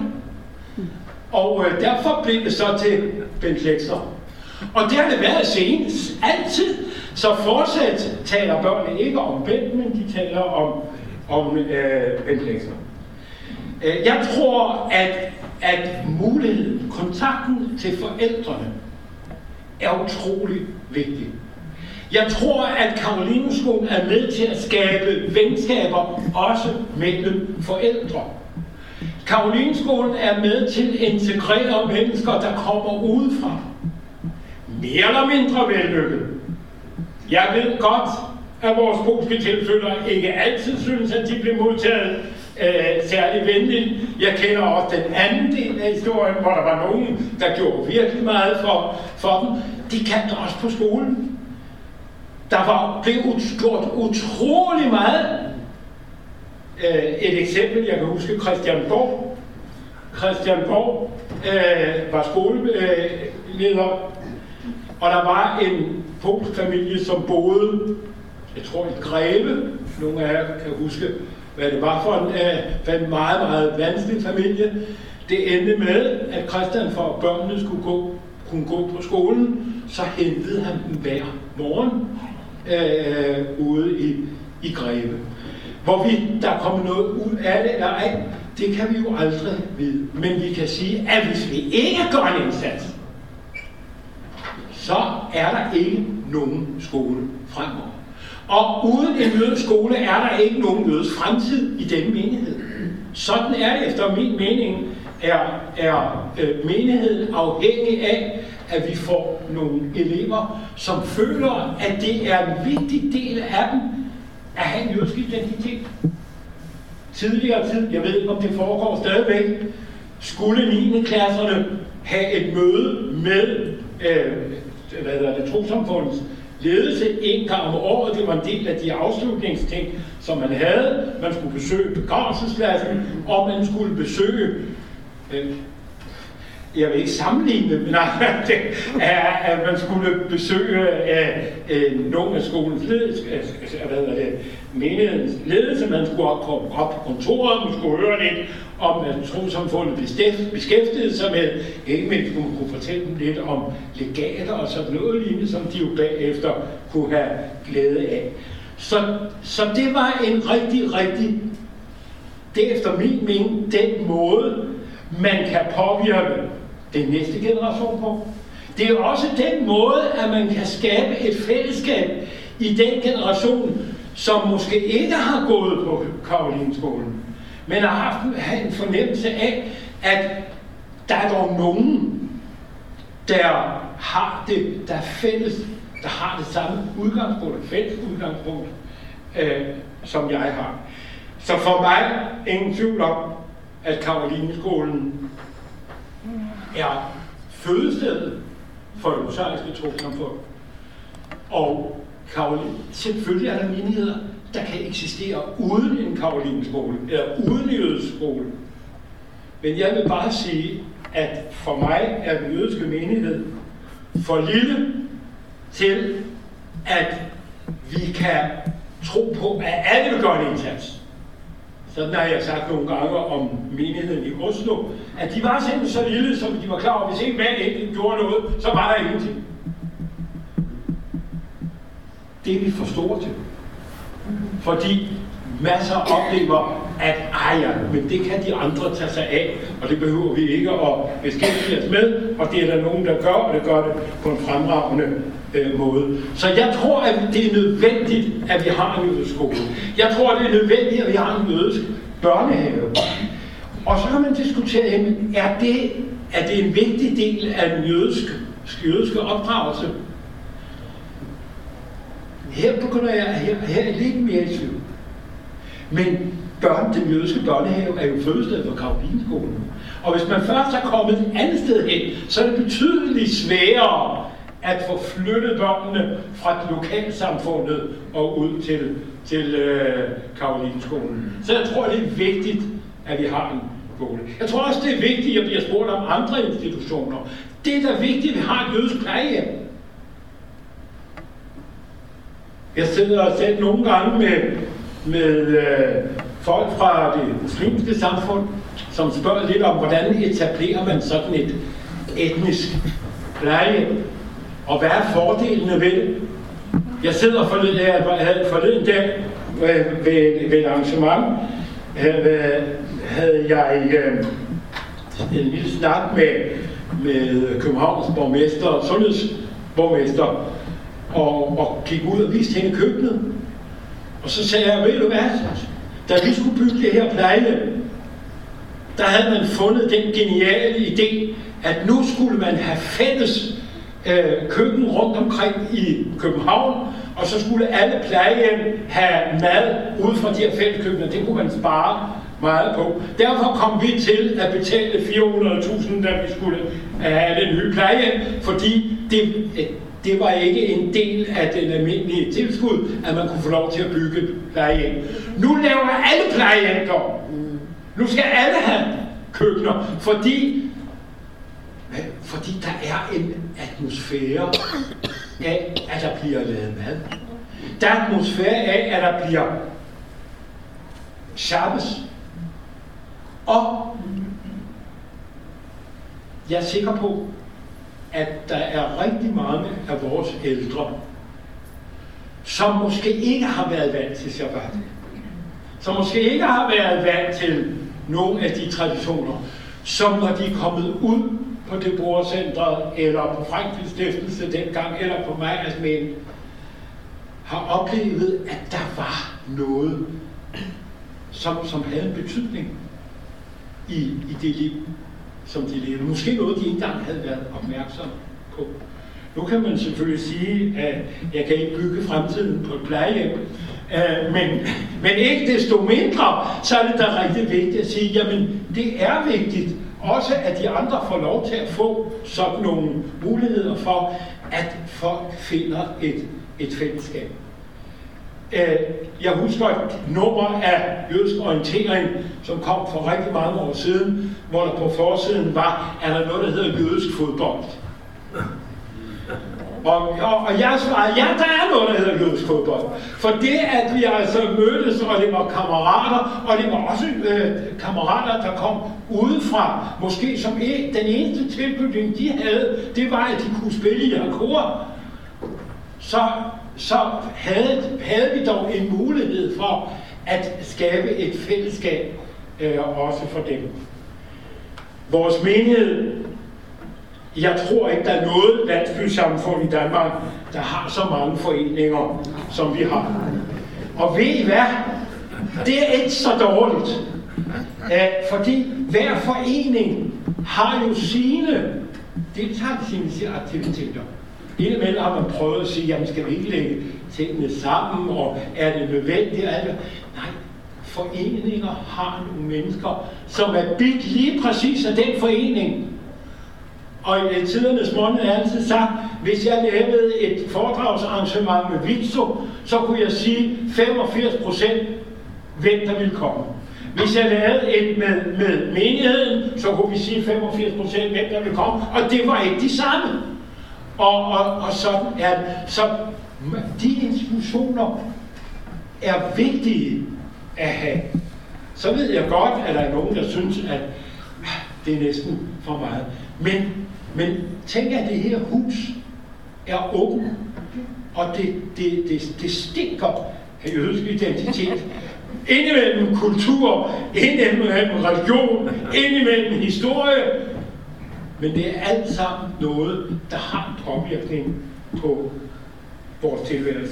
Og øh, derfor blev det så til Bent Leksner. Og det har det været senest, altid. Så fortsat taler børnene ikke om Bent, men de taler om, om øh, Bent Leksner. Jeg tror, at, at muligheden, kontakten til forældrene, er utrolig vigtig. Jeg tror, at Carolineskolen er med til at skabe venskaber også mellem forældre. Carolineskolen er med til at integrere mennesker, der kommer udefra. Mere eller mindre vellykket. Jeg ved godt, at vores polske tilflyttere ikke altid synes, at de bliver modtaget øh, særlig venligt. Jeg kender også den anden del af historien, hvor der var nogen, der gjorde virkelig meget for, for dem. De kan det også på skolen. Der var blevet gjort utrolig meget. Øh, et eksempel, jeg kan huske, Christianborg. Christianborg øh, var skoleleder, øh, og der var en polsk familie, som boede, jeg tror i Greve. Nogle af jer kan huske, hvad det var for en, øh, en meget, meget vanskelig familie. Det endte med, at Christian, for at børnene skulle gå, kunne gå på skolen, så hentede han dem hver morgen øh, ude i, i Greve. Hvorvidt der kommer noget ud af det eller ej, det kan vi jo aldrig vide. Men vi kan sige, at hvis vi ikke gør en indsats, så er der ikke nogen skole fremover. Og uden en jødisk skole er der ikke nogen jødisk fremtid i denne menighed. Sådan er det efter min mening, er, er øh, menigheden afhængig af, at vi får nogle elever, som føler, at det er en vigtig del af dem, at have en jødisk identitet. Tidligere tid, jeg ved ikke om det foregår stadigvæk, skulle niende klasserne have et møde med øh, hvad hedder det, trossamfundets ledelse en gang om året. Det var en del af de afslutningsting, som man havde. Man skulle besøge begravelsespladsen, og man skulle besøge øh, jeg vil ikke sammenligne, men nej, det er, at man skulle besøge øh, øh, nogle af skolens ledelse, øh, hvad hedder det, menighedens ledelse. Man skulle komme op på kontoret, man skulle høre lidt om, at trossamfundet beskæftigede sig med, ikke mindst man kunne fortælle dem lidt om legater og sådan noget lignende, som de jo bagefter kunne have glæde af. Så, så det var en rigtig, rigtig, det efter min mening, den måde, man kan påvirke den næste generation på. Det er også den måde, at man kan skabe et fællesskab i den generation, som måske ikke har gået på Carolineskolen, men har haft en fornemmelse af, at der er dog nogen, der har det, der er fælles, der har det samme udgangspunkt, fælles udgangspunkt, øh, som jeg har. Så for mig ingen tvivl om, at Carolineskolen er fødestedet for det mosaiske trossamfund. Og Caroline, selvfølgelig er der menigheder, der kan eksistere uden en Carolineskole, eller uden en jødisk skole. Men jeg vil bare sige, at for mig er den jødiske menighed for lille til, at vi kan tro på, at alle vil gøre en indsats. Sådan har jeg sagt nogle gange om menigheden i Oslo, at de var simpelthen så lille, som de var klar over, hvis ikke hver enkelt gjorde noget, så var der ingenting. Det er vi for store til. Fordi masser oplever, at ej ja, men det kan de andre tage sig af, og det behøver vi ikke at beskæftige os med, og det er der nogen, der gør, og det gør det på en fremragende øh, måde. Så jeg tror, at det er nødvendigt, at vi har en jødisk skole. Jeg tror, det er nødvendigt, at vi har en jødisk børnehave. Og så kan man diskutere, jamen, er det, er det en vigtig del af den jødiske, jødiske opdragelse? Her begynder jeg, her, her er lidt mere i tvivl. Men børn, den jødiske børnehave er jo fødestedet for Carolineskolen. Og hvis man først er kommet et andet sted hen, så er det betydeligt sværere at få flyttet børnene fra lokalsamfundet og ud til, til øh, Carolineskolen. Så jeg tror, det er vigtigt, at vi har en skole. Jeg tror også, det er vigtigt, at jeg bliver spurgt om andre institutioner. Det er da vigtigt, at vi har et jødisk plejehjem. Jeg sidder selv nogle gange med, med øh, folk fra det muslimske samfund, som spørger lidt om, hvordan etablerer man sådan et etnisk plejehjem, og hvad er fordelene ved det? Jeg sidder forleden, jeg havde forleden dag øh, ved, ved et arrangement, øh, havde jeg øh, en lille snak med, med Københavns borgmester og sundhedsborgmester, og, og gik ud og viste hende køkkenet. Og så sagde jeg, ved du hvad, da vi skulle bygge det her plejehjem, der havde man fundet den geniale idé, at nu skulle man have fælles øh, køkken rundt omkring i København, og så skulle alle plejehjem have mad ud fra de her fælles køkkener. Det kunne man spare meget på. Derfor kom vi til at betale fire hundrede tusind, da vi skulle have det nye plejehjem, fordi det, det var ikke en del af den almindelige tilskud, at man kunne få lov til at bygge plejehjem. Nu laver alle plejehjem dog. Nu skal alle have køkkener, fordi, fordi der er en atmosfære af, at der bliver lavet mad. Der er en atmosfære af, at der bliver shoppes. Og jeg er sikker på, at der er rigtig mange af vores ældre, som måske ikke har været vant til Shabbat. Som måske ikke har været vant til nogle af de traditioner, som når de er kommet ud på det borgercentret, eller på Frankfurt Stiftelse dengang, eller på Mejersmænd, har oplevet, at der var noget, som, som havde en betydning i, i det liv, som de levede. Måske noget, de ikke engang havde været opmærksom på. Nu kan man selvfølgelig sige, at jeg kan ikke bygge fremtiden på et plejehjem, men, men ikke desto mindre, så er det da rigtig vigtigt at sige, jamen det er vigtigt, også at de andre får lov til at få sådan nogle muligheder for, at folk finder et, et fællesskab. Jeg husker et nummer af Jødisk Orientering, som kom for rigtig mange år siden, hvor der på forsiden var, er der noget, der hedder jødisk fodbold. Og, og, og jeg svarede, ja, der er noget, der hedder jødisk fodbold. For det, at vi altså mødtes, og det var kammerater, og det var også øh, kammerater, der kom udefra, måske som en, den eneste tilknytning, de havde, det var, at de kunne spille i her kor. Så, så havde, havde vi dog en mulighed for at skabe et fællesskab, øh, også for dem. Vores menighed, jeg tror ikke, der er noget landsbysamfund i Danmark, der har så mange foreninger, som vi har. Og ved I hvad? Det er ikke så dårligt. Æh, fordi hver forening har jo sine, deltager sine aktiviteter. Indimellem har man prøvet at sige, jamen skal vi ikke lægge tingene sammen, og er det nødvendigt? Nej, foreninger har nogle mennesker, som er bygget lige præcis af den forening. Og i tidernes morgen har jeg altid sagt, hvis jeg lavede et foredragsarrangement med Vitso, så kunne jeg sige femogfirs procent, hvem der ville komme. Hvis jeg lavede et med, med menigheden, så kunne vi sige femogfirs procent, hvem der ville komme. Og det var ikke de samme. Og, og, og sådan er det. Så de institutioner er vigtige at have. Så ved jeg godt, at der er nogen, der synes, at det er næsten for meget. Men, men tænk, at det her hus er åbent, og det, det, det, det stinker af jødisk identitet. Indimellem kultur, indimellem religion, indimellem historie. Men det er alt sammen noget, der har en påvirkning på vores tilværelse.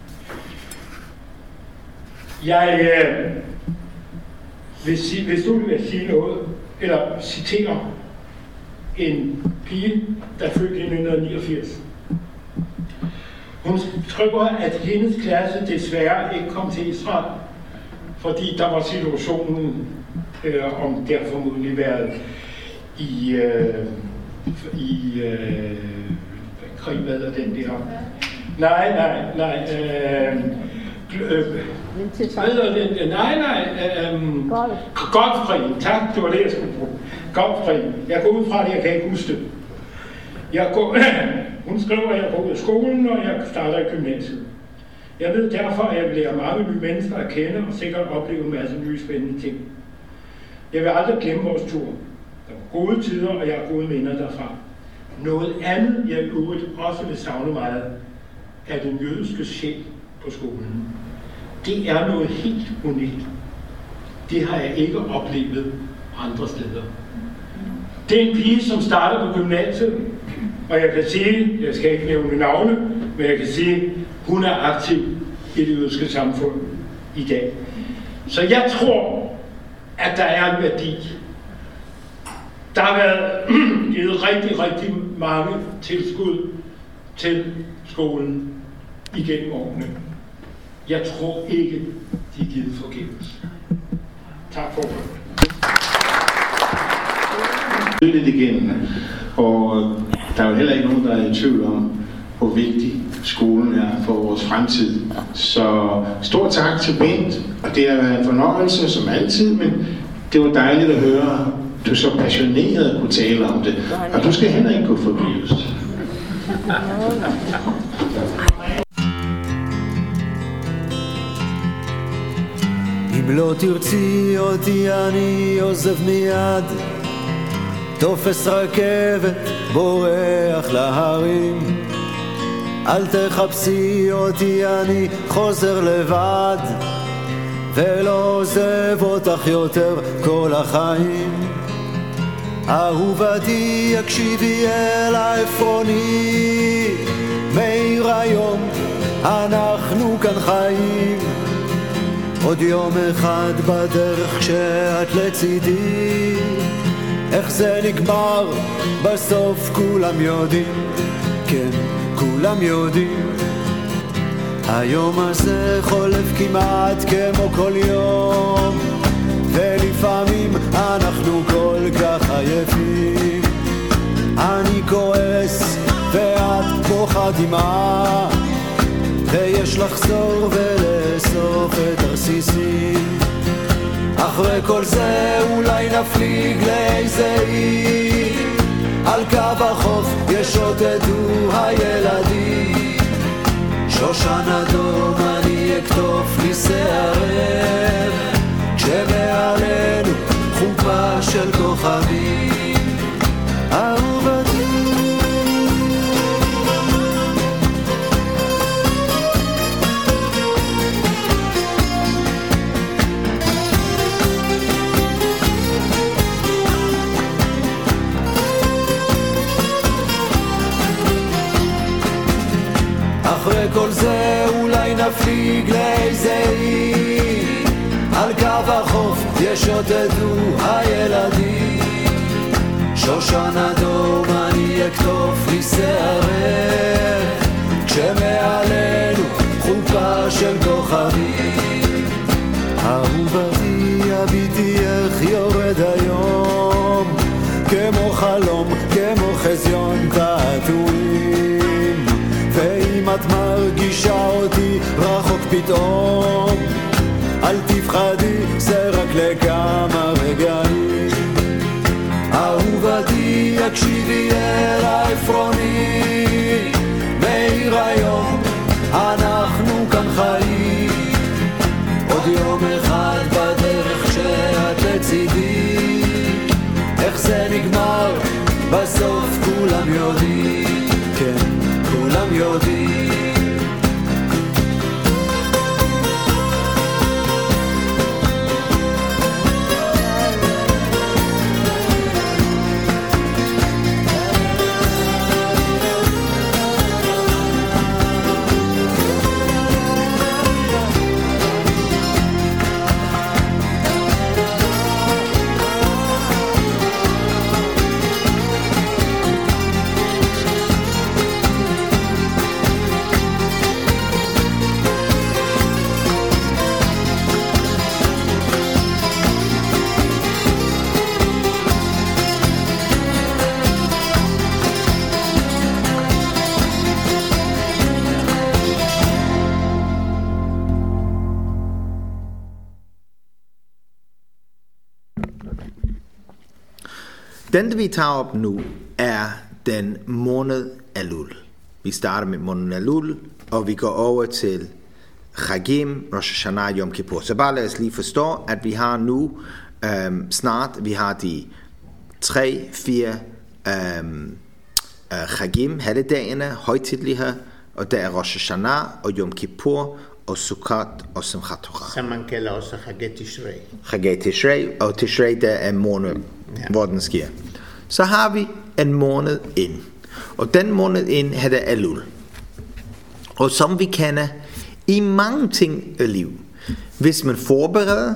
Jeg øh, vil sige, hvis du vil sige noget, eller citere en pige, der er født i nitten niogfirs. Hun skriver, at hendes klasse desværre ikke kom til Israel, fordi der var situationen, øh, om det har formodentlig været i, øh, i øh, krig, hvad er den der? Nej, nej, nej. Øh, øh, hvad er den? Nej, nej. Øh, Golfkrigen. Tak, det var det, jeg skulle bruge. Golfkrigen. Jeg går ud fra det, jeg kan ikke huske det. Jeg går, hun skriver, at jeg går ud af skolen, og jeg starter i gymnasiet. Jeg ved derfor, at jeg vil lære mange nye mennesker at kende, og sikkert opleve en masse nye spændende ting. Jeg vil aldrig glemme vores tur. Der var gode tider, og jeg har gode minder derfra. Noget andet, jeg i øvrigt også vil savne meget, er den jødiske sjæl på skolen. Det er noget helt unikt. Det har jeg ikke oplevet andre steder. Det er en pige, som starter på gymnasiet. Og jeg kan sige, jeg skal ikke nævne navne, men jeg kan sige, hun er aktiv i det jødiske samfund i dag. Så jeg tror, at der er en værdi. Der har været givet rigtig, rigtig mange tilskud til skolen igennem årene. Jeg tror ikke, de er givet forgæves. Tak for det. Lidt igen, og der er jo heller ikke nogen, der er i tvivl om, hvor vigtig skolen er for vores fremtid. Så stor tak til Bent, og det har været en fornøjelse som altid, men det var dejligt at høre, du så passioneret kunne tale om det, og du skal heller ikke gå forbi os. אם לא תרצי אותי אני עוזב מיד, תופס רכבת בורח להרים, אל תחפשי אותי אני חוזר לבד, ולא עוזב אותך יותר כל החיים. אהובתי הקשיבי אל העפרוני, מאיר היום אנחנו כאן חיים, עוד יום אחד בדרך כשאת לצידי, איך זה נגמר בסוף כולם יודעים, כן כולם יודעים. היום הזה חולף כמעט כמו כל יום, ולפעמים אנחנו כל כך עייפים, אני כועס ואת בוכה דמעה, ויש לחזור ולאסוף את הרסיסים. אחרי כל זה אולי נפליג לאיזה אי, על קו החוף ישוטטו הילדים, שושן אדום אני אקטוף לי שערב, כשמעלינו חופה של כוכבים. אהובתי אחרי כל זה אולי נפליג לאיזה אי, על קו החוף ישוטטו הילדים, שושן אדום אני אקטוף לי שערך, כשמעלינו חופה של כוכבים. אהובתי הביטי איך יורד היום, כמו חלום כמו חזיון תעתועים, ואם את מרגישה אותי רחוק פתאום, אל תפחדי זה רק לכמה רגעים. אהובתי הקשיבי אל העפרוני, מאיר היום אנחנו כאן חיים, עוד יום אחד בדרך שאת לצידי, איך זה נגמר בסוף כולם יודעים, כן כולם יודעים. Den vi tager op nu er den måned Elul. Vi starter med måneden Elul, og vi går over til Chagim, Rosh Hashanah, Yom Kippur. Så bare lad os lige forstå, at vi har nu øhm, snart, vi har de tre, fire øhm, øh, Chagim, helligdagene, højtidelige, og der er Rosh Hashanah og Yom Kippur og Sukkot og Simchat Torah. Som man kalder også Chagei Tishrei. Chagei Tishrei, og Tishrei der er måned, ja, hvor den sker. Så har vi en måned ind. Og den måned ind hedder Elul. Og som vi kender i mange ting i liv, hvis man forbereder,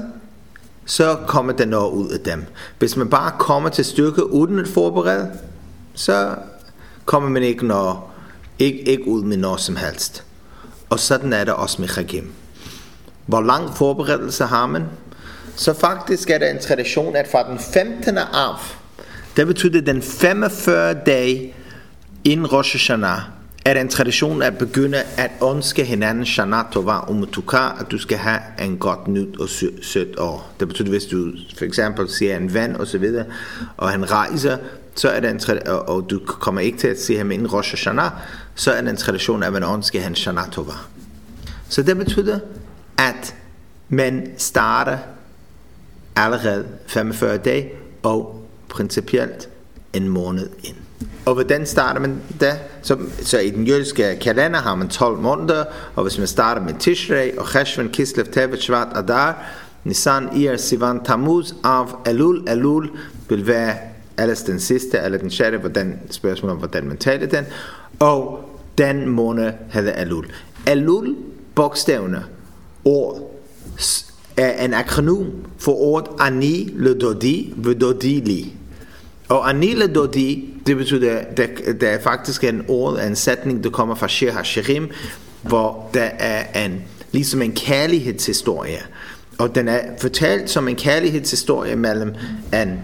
så kommer der noget ud af dem. Hvis man bare kommer til stykket uden at forberede, så kommer man ikke, noget, ikke, ikke ud med noget som helst. Og sådan er det også med Chagim. Hvor lang forberedelse har man? Så faktisk er der en tradition, at fra den femtende Av, det betyder den femogfyrre dage inden Rosh Hashanah, er der en tradition at begynde at ønske hinanden Shana Tova Umutukar, at du skal have en godt nyt og sødt år. Det betyder, hvis du for eksempel siger en ven og så videre, og han rejser, så er der en tradition, og du kommer ikke til at se ham inden Rosh Hashanah, så er der en tradition, at man ønsker han Shana Tova. Så det betyder, at man starter allerede femogfyrre dage, og principielt en måned ind. Og hvordan starter man det? Så, så i den jødiske kalender har man tolv måneder, og hvis man starter med Tishrei, og Cheshvan, Kislev, Tevet, Shvat, Adar, Nisan, Iyar, Sivan, Tammuz, Av, Elul. Elul vil være ellers den sidste, eller den sjette, hvordan, spørgsmål om hvordan man taler den, og den måned hedder Elul. Elul, bogstaverne, ord, er en akronym for ordet Ani Ledodi Vedodili. Og Ani Ledodi, det betyder, der, der er faktisk en ord, en sætning, der kommer fra Shir HaShirim, hvor der er en, ligesom en kærlighedshistorie. Og den er fortalt som en kærlighedshistorie mellem en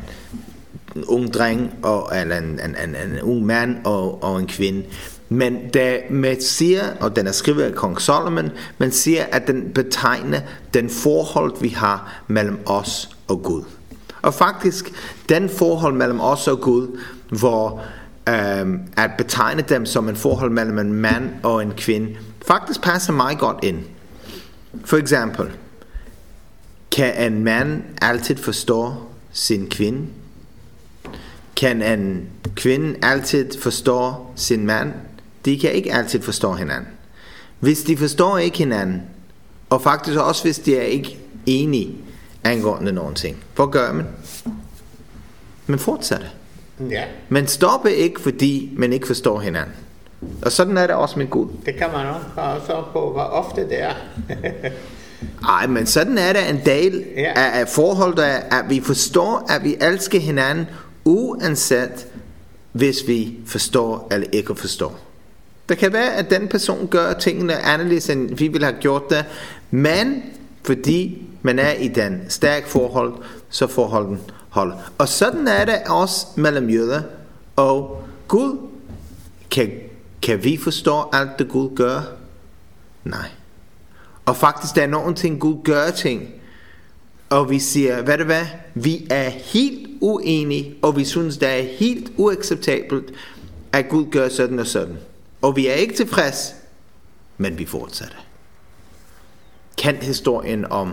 ung dreng, og, eller en, en, en, en ung mand og, og en kvinde. Men der man siger, og den er skrevet af kong Solomon, man siger, at den betegner den forhold, vi har mellem os og Gud. Og faktisk, den forhold mellem os og Gud, hvor øhm, at betegne dem som en forhold mellem en mand og en kvinde, faktisk passer meget godt ind. For eksempel, kan en mand altid forstå sin kvinde? Kan en kvinde altid forstå sin mand? De kan ikke altid forstå hinanden. Hvis de forstår ikke hinanden, og faktisk også hvis de er ikke enige angående nogle ting, hvad gør man? Man fortsætter. Ja. Man stopper ikke, fordi man ikke forstår hinanden. Og sådan er det også med Gud. Det kan man også på, hvor ofte det er. Ej, men sådan er det en del Ja. af, af forholdet, at vi forstår, at vi elsker hinanden, uanset hvis vi forstår eller ikke forstår. Det kan være, at den person gør tingene anderledes, end vi ville have gjort det, men fordi man er i den stærk forhold, så forholden holder. Og sådan er det også mellem jøder og Gud. Kan, kan vi forstå alt det Gud gør? Nej. Og faktisk der er nogle ting Gud gør ting, og vi siger, hvad det hvad? Vi er helt uenige, og vi synes det er helt uacceptabelt, at Gud gør sådan og sådan. Og vi er ikke tilfreds, men vi fortsætter. Kendt historien om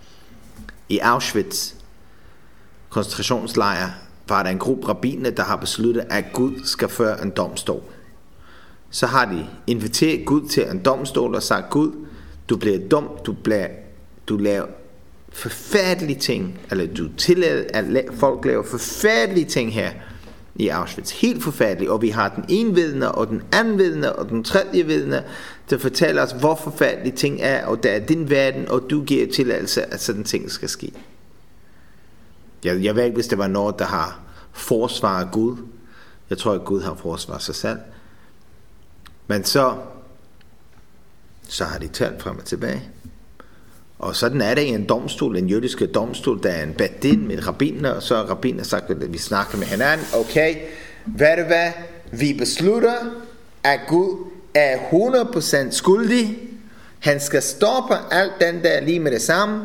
i Auschwitz koncentrationslejr, var der en gruppe rabbiner, der har besluttet, at Gud skal føre en domstol. Så har de inviteret Gud til en domstol og sagt, Gud, du bliver dum, du, bliver, du laver forfærdelige ting, eller du tillader, at folk laver forfærdelige ting her i Auschwitz. Helt forfærdeligt. Og vi har den ene vidne, og den anden vidne, og den tredje vidne, der fortæller os, hvor forfærdelige ting er, og der er din verden, og du giver tilladelse, at sådan ting skal ske. Jeg, jeg ved ikke, hvis det var noget, der har forsvar af Gud. Jeg tror, at Gud har forsvar af sig selv. Men så, så har de talt frem og tilbage. Og sådan er det i en domstol, en jødiske domstol, der er en bedin med rabbiner, og så har rabbiner sagt, at vi snakker med hinanden. Okay, hvad er det hvad? Vi beslutter, at Gud er hundrede procent skyldig. Han skal stoppe alt den der lige med det samme.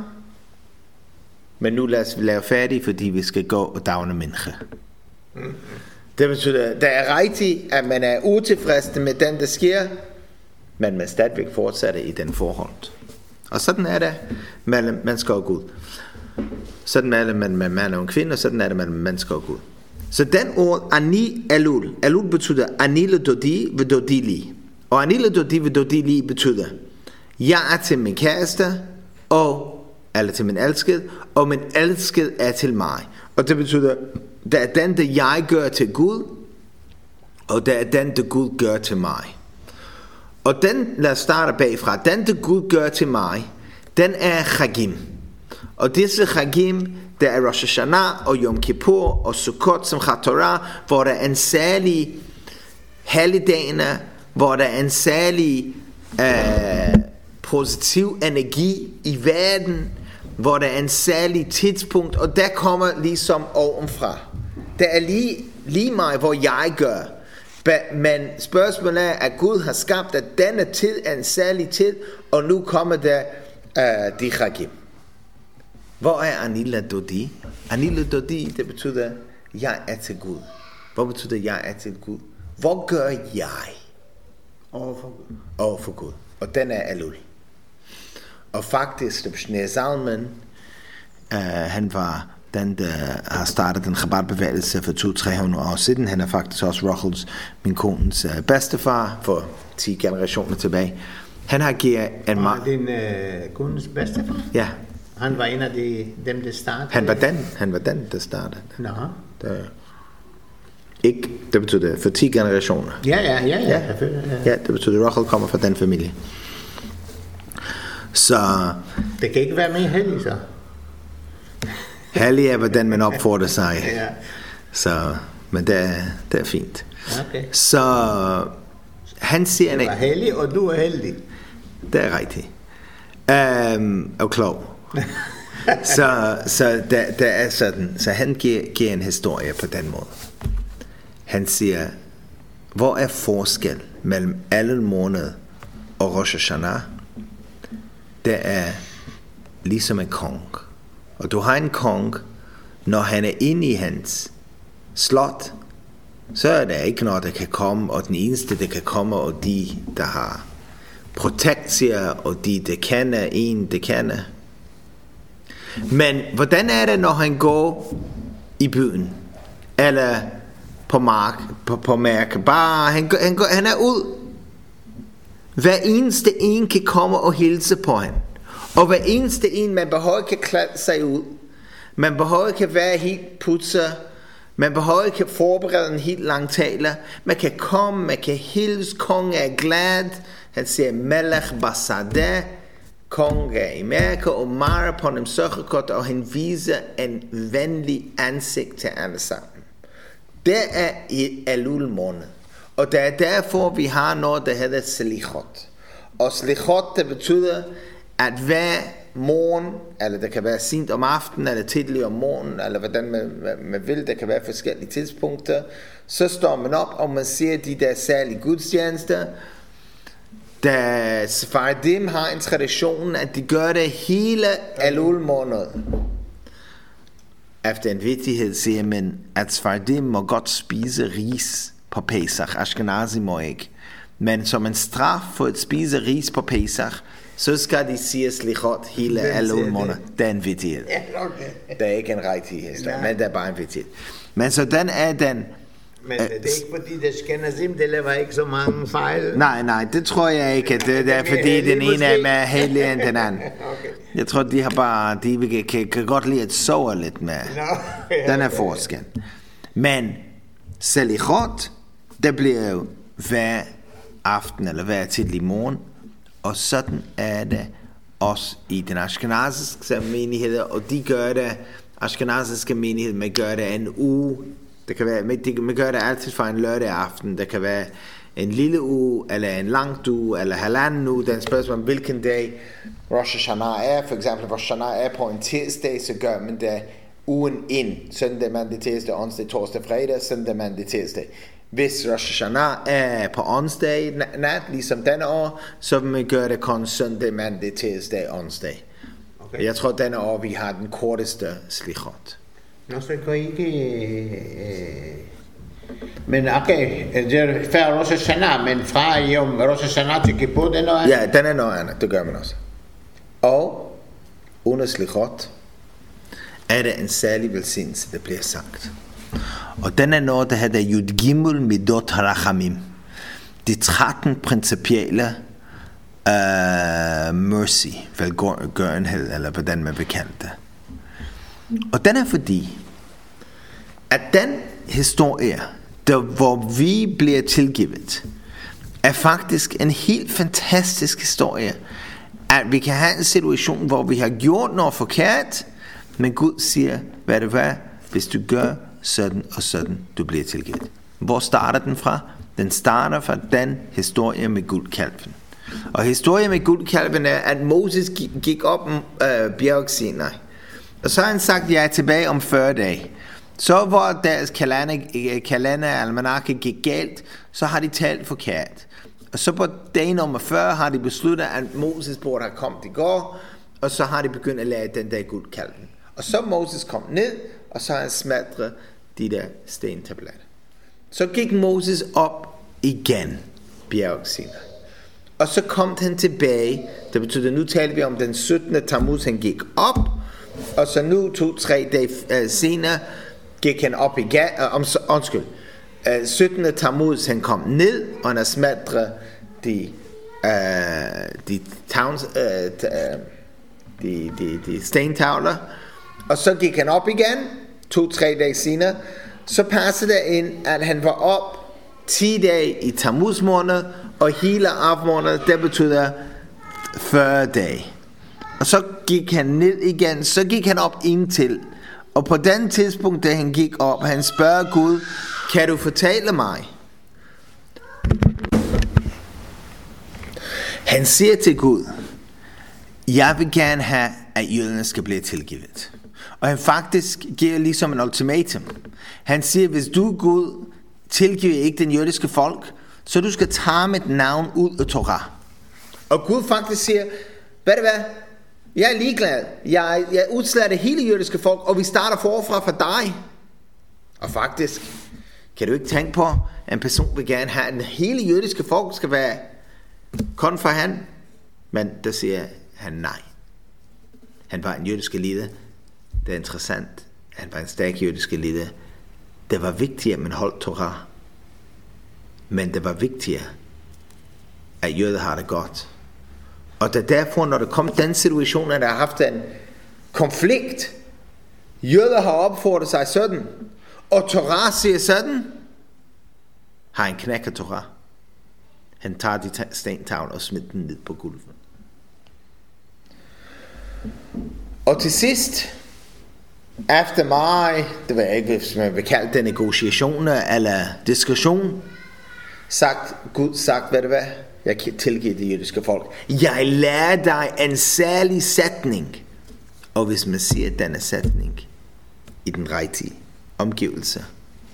Men nu lad os lave færdig, fordi vi skal gå og dagne minche. Mm-hmm. Det betyder, det er rigtigt, at man er utilfreds med den, der sker, men man stadigvæk fortsætter i den forhold. Og sådan er det mellem mennesker og Gud. Sådan er det mellem mand og en kvinde, og sådan er det mellem mennesker og Gud. Så den ord, Ani Elul, Elul betyder Anile Dodi Vedodili. Og Anile Dodi Vedodili betyder, jeg er til min kæreste, og eller til min elskede, og min elskede er til mig. Og det betyder, det er den, der jeg gør til Gud, Og det er den, der Gud gør til mig. Og den, lad os starte bagfra, den, der Gud gør til mig, den er Chagim. Og disse Chagim, der er Rosh Hashanah og Yom Kippur og Sukkot som Torah, hvor der er en særlig helligdagene, hvor der er en særlig øh, positiv energi i verden, hvor der er en særlig tidspunkt, og der kommer ligesom ovenfra. Det er lige, lige mig, hvor jeg gør. Men spørgsmålet er, at Gud har skabt, at denne tid er en særlig tid, og nu kommer der uh, de Chagim. Hvor er Anila Dodi? Anila Dodi, det betyder, jeg er til Gud. Hvad betyder, jeg er til Gud? Hvor gør jeg? Overfor Gud. Overfor Gud. Og den er Elul. Og faktisk, Rebbe Zalman, uh, han var den, der har startet den Chabad-bevægelse for to til tre hundrede år siden. Han er faktisk også Rochels, min konens uh, bedstefar, for ti generationer tilbage. Han har givet en meget... Og din uh, konens bedstefar? Ja. Han var en af de, dem, der startede? Han var den, han var den, der startede. Nå. Der, ikke, det betyder for ti generationer. Ja, ja, ja, ja. Ja, ja det betyder, at Rochel kommer fra den familie. Så... Det kan ikke være mere heldig, så. Hellig er, hvordan man opfordrer sig. Ja. Så, men det er, det er fint. Okay. Så han siger... Du er heldig, og du er heldig. Det er rigtigt. Um, og klog. så så der, der er sådan, så han giver, giver en historie på den måde. Han siger, hvor er forskel mellem alle måneder og Rosh Hashanah? Det er ligesom en kong. Og du har en kong, når han er inde i hans slot, så er der ikke noget, der kan komme, og den eneste, der kan komme, og de, der har protektier, og de, der kender en, der kender. Men hvordan er det, når han går i byen, eller på mark, på, på mærke, bare, han, han, går, han er ud. Hver eneste en kan komme og hilse på ham. Og hver eneste en, man behøver kan klæde sig ud. Man behøver kan være helt putser. Man behøver kan forberede en helt lang taler. Man kan komme, man kan hilse. Kongen er glad. Han siger, Melech Basadeh. Kongen er i mærke og marer på dem sørgekort. Og han viser en venlig ansigt til alle sammen. Det er i Elul måned. Og det er derfor, vi har noget, der hedder Slichot. Og Slichot, det betyder, at hver morgen, eller det kan være sent om aftenen, eller tidlig om morgenen, eller hvordan man, man vil, det kan være forskellige tidspunkter, så står man op, og man ser de der særlige gudstjenester. Da Sephardim har en tradition, at de gør det hele Elul måned. Efter en vigtighed siger man, at Sephardim må godt spise ris på Pesach. Ashkenazi må ikke. Men som en straf for at spise ris på Pesach, så skal de sige slichot hele Elul måned. Det er en vigtighed. Det er ikke en rigtig historie, men det er bare en vigtighed. Men så den er den... Men det er ikke fordi, det Ashkenazim, det laver ikke så mange fejl. Nej, nej, det tror jeg ikke. Det, det er fordi, den ene er mere heldig end den anden. Okay. Jeg tror, de har bare, de kan, kan godt lide at sove lidt med. Den er forskel. Men selichot, det bliver jo hver aften eller hver tidlig morgen, og sådan er det også i den ashkenaziske menighed, og de gør det, ashkenaziske menighed, man gør det en uge. Det kan være, man gør det altid for en lørdag aften. Det kan være en lille uge, eller en lang uge, eller halvanden uge. Den spørgsmål om hvilken dag Rosh Hashanah er. For eksempel, Rosh Hashanah er på en tirsdag, så gør man det ugen ind. Søndag, mandag, tirsdag, onsdag, torsdag, fredag, søndag, mandag, tirsdag. Hvis Rosh Hashanah er på onsdag nat, ligesom denne år, så vil man gøre det kun søndag, mandag, tirsdag, onsdag. Okay. Jeg tror, denne år, vi har den korteste slichot. Nå, så går ikke... Øh, men okay, det er før Rosh Hashanah, men fra Yom Rosh Hashanah til Kippur, det er noget andet? Ja, den er noget andet, det gør man også. Og under slichot er det en særlig velsignelse, der bliver sagt. Og den er noget, der hedder Yud Gimel Midot Harachamim. De tretten principielle uh, mercy, velgørenhed, eller hvordan man bekendt det. Og den er fordi, at den historie, der hvor vi bliver tilgivet, er faktisk en helt fantastisk historie. At vi kan have en situation, hvor vi har gjort noget forkert, men Gud siger, hvad det var, hvis du gør sådan og sådan, du bliver tilgivet. Hvor starter den fra? Den starter fra den historie med guldkalven. Og historien med guldkalven er, at Moses gik op øh, bjerg Sinai. Og så har han sagt, at jeg er tilbage om fyrre dage. Så hvor deres kalender, kalender almanakke gik galt, så har de talt forkert. Og så på dag nummer fyrre har de besluttet, at Moses burde have kommet i går, og så har de begyndt at lave den der guldkalven. Og så Moses kom ned, og så har han smadret de der stentabletter. Så gik Moses op igen, bjerg Sinai. Og så kom han tilbage. Det betyder, nu taler vi om den syttende Tammuz, han gik op, og så nu to-tre dage uh, senere gik han op igen. Uh, om, undskyld. Uh, syttende Tammuz, han kom ned, og han har smadret de, uh, de, towns, uh, de, de, de stentavler. Og så gik han op igen, to-tre dage senere. Så passede det ind, at han var op ti dage i Tammuz måned, og hele Av måned, det betyder fyrre dage. Og så gik han ned igen, så gik han op indtil. Og på den tidspunkt, da han gik op, han spørger Gud, kan du fortælle mig? Han siger til Gud, jeg vil gerne have, at jøderne skal blive tilgivet. Og han faktisk giver ligesom en ultimatum. Han siger, hvis du, Gud, tilgiver ikke den jødiske folk, så du skal tage mit navn ud af Torah. Og Gud faktisk siger, hvad det hvad? Jeg er ligeglad. Jeg, jeg udsletter hele jødiske folk, og vi starter forfra for dig. Og faktisk, kan du ikke tænke på, at en person vil gerne have, at hele jødiske folk skal være kun for han? Men der siger han nej. Han var en jødisk leder. Det er interessant. Han var en stærk jødisk leder. Det var vigtigt, at man holdt Torah. Men det var vigtigere, at jøder har det godt. Og det er derfor, når der kom den situation, at der har haft en konflikt, jøder har opfordret sig sådan, og Torah siger sådan, har han knækket Torah. Han tager de stentavler og smider den ned på gulvet. Og til sidst, efter mig, det var ikke, hvis man vil kalde det negociationer eller diskussion, sagt, Gud sagt, hvad det var, jeg kan tilgive det jødiske folk. Jeg lærer dig en særlig sætning. Og hvis man siger denne sætning i den rigtige omgivelse,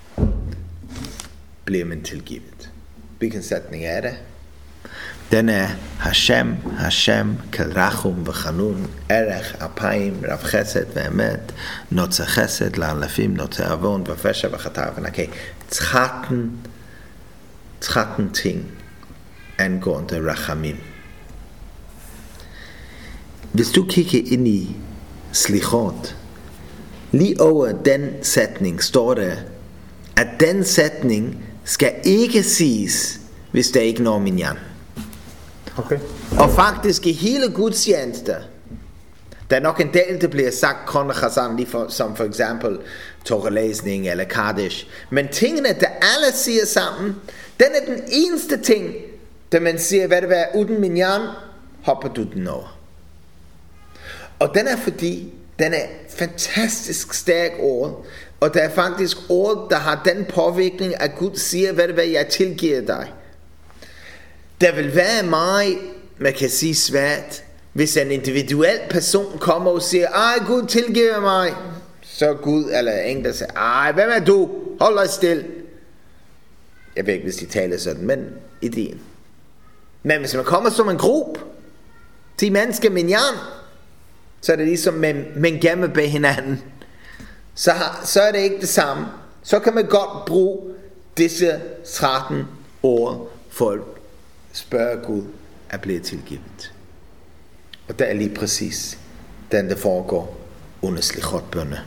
bliver man tilgivet. Hvilken sætning er det? Den er Hashem, Hashem, Kalrachum, Vachanun, Erech, Apayim, Rav Chesed, Ve'emet, Notze Chesed, La'alafim, Notze Avon, Vafesha, Vachatav, V'nakei. tretten, tretten ting angående Rachamim. Hvis du kigger ind i Slichot, lige over den sætning står der, at den sætning skal ikke siges, hvis der ikke når minyan. Okay. Og faktisk i hele gudstjeneste, der er nok en del, der bliver sagt kun Chazan, lige for, som for eksempel Torah-læsning eller Kaddish. Men tingene, der alle siger sammen, den er den eneste ting, der man siger, hvad det er, uden minyan, hopper du den over. Og den er fordi, den er fantastisk stærk ord, og der er faktisk ord, der har den påvirkning, at Gud siger, hvad det er, jeg tilgiver dig. Der vil være meget, man kan sige svært, hvis en individuel person kommer og siger, ej Gud tilgiver mig, så Gud eller en der siger, ej hvem er du, hold dig stille. Jeg ved ikke hvis de taler sådan, men ideen. Men hvis man kommer som en gruppe, ti mennesker minyan, så er det ligesom man, man gemmer bag hinanden, så, så er det ikke det samme. Så kan man godt bruge disse tretten ord for at spørge Gud at blive tilgivet. Og det er lige præcis den, der foregår under slichotbønne.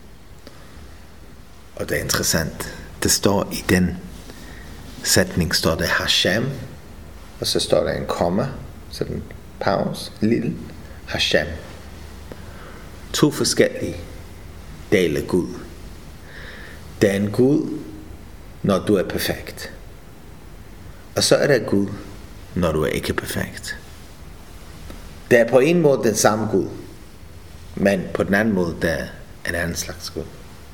Og det er interessant. Det står i den sætning, står der Hashem, og så står der en komma, så den pause, lille Hashem. To forskellige dele af Gud. Der er en Gud, når du er perfekt. Og så er der Gud, når du er ikke perfekt. Det er på en måde den samme Gud, men på den anden måde, der er en anden slags Gud.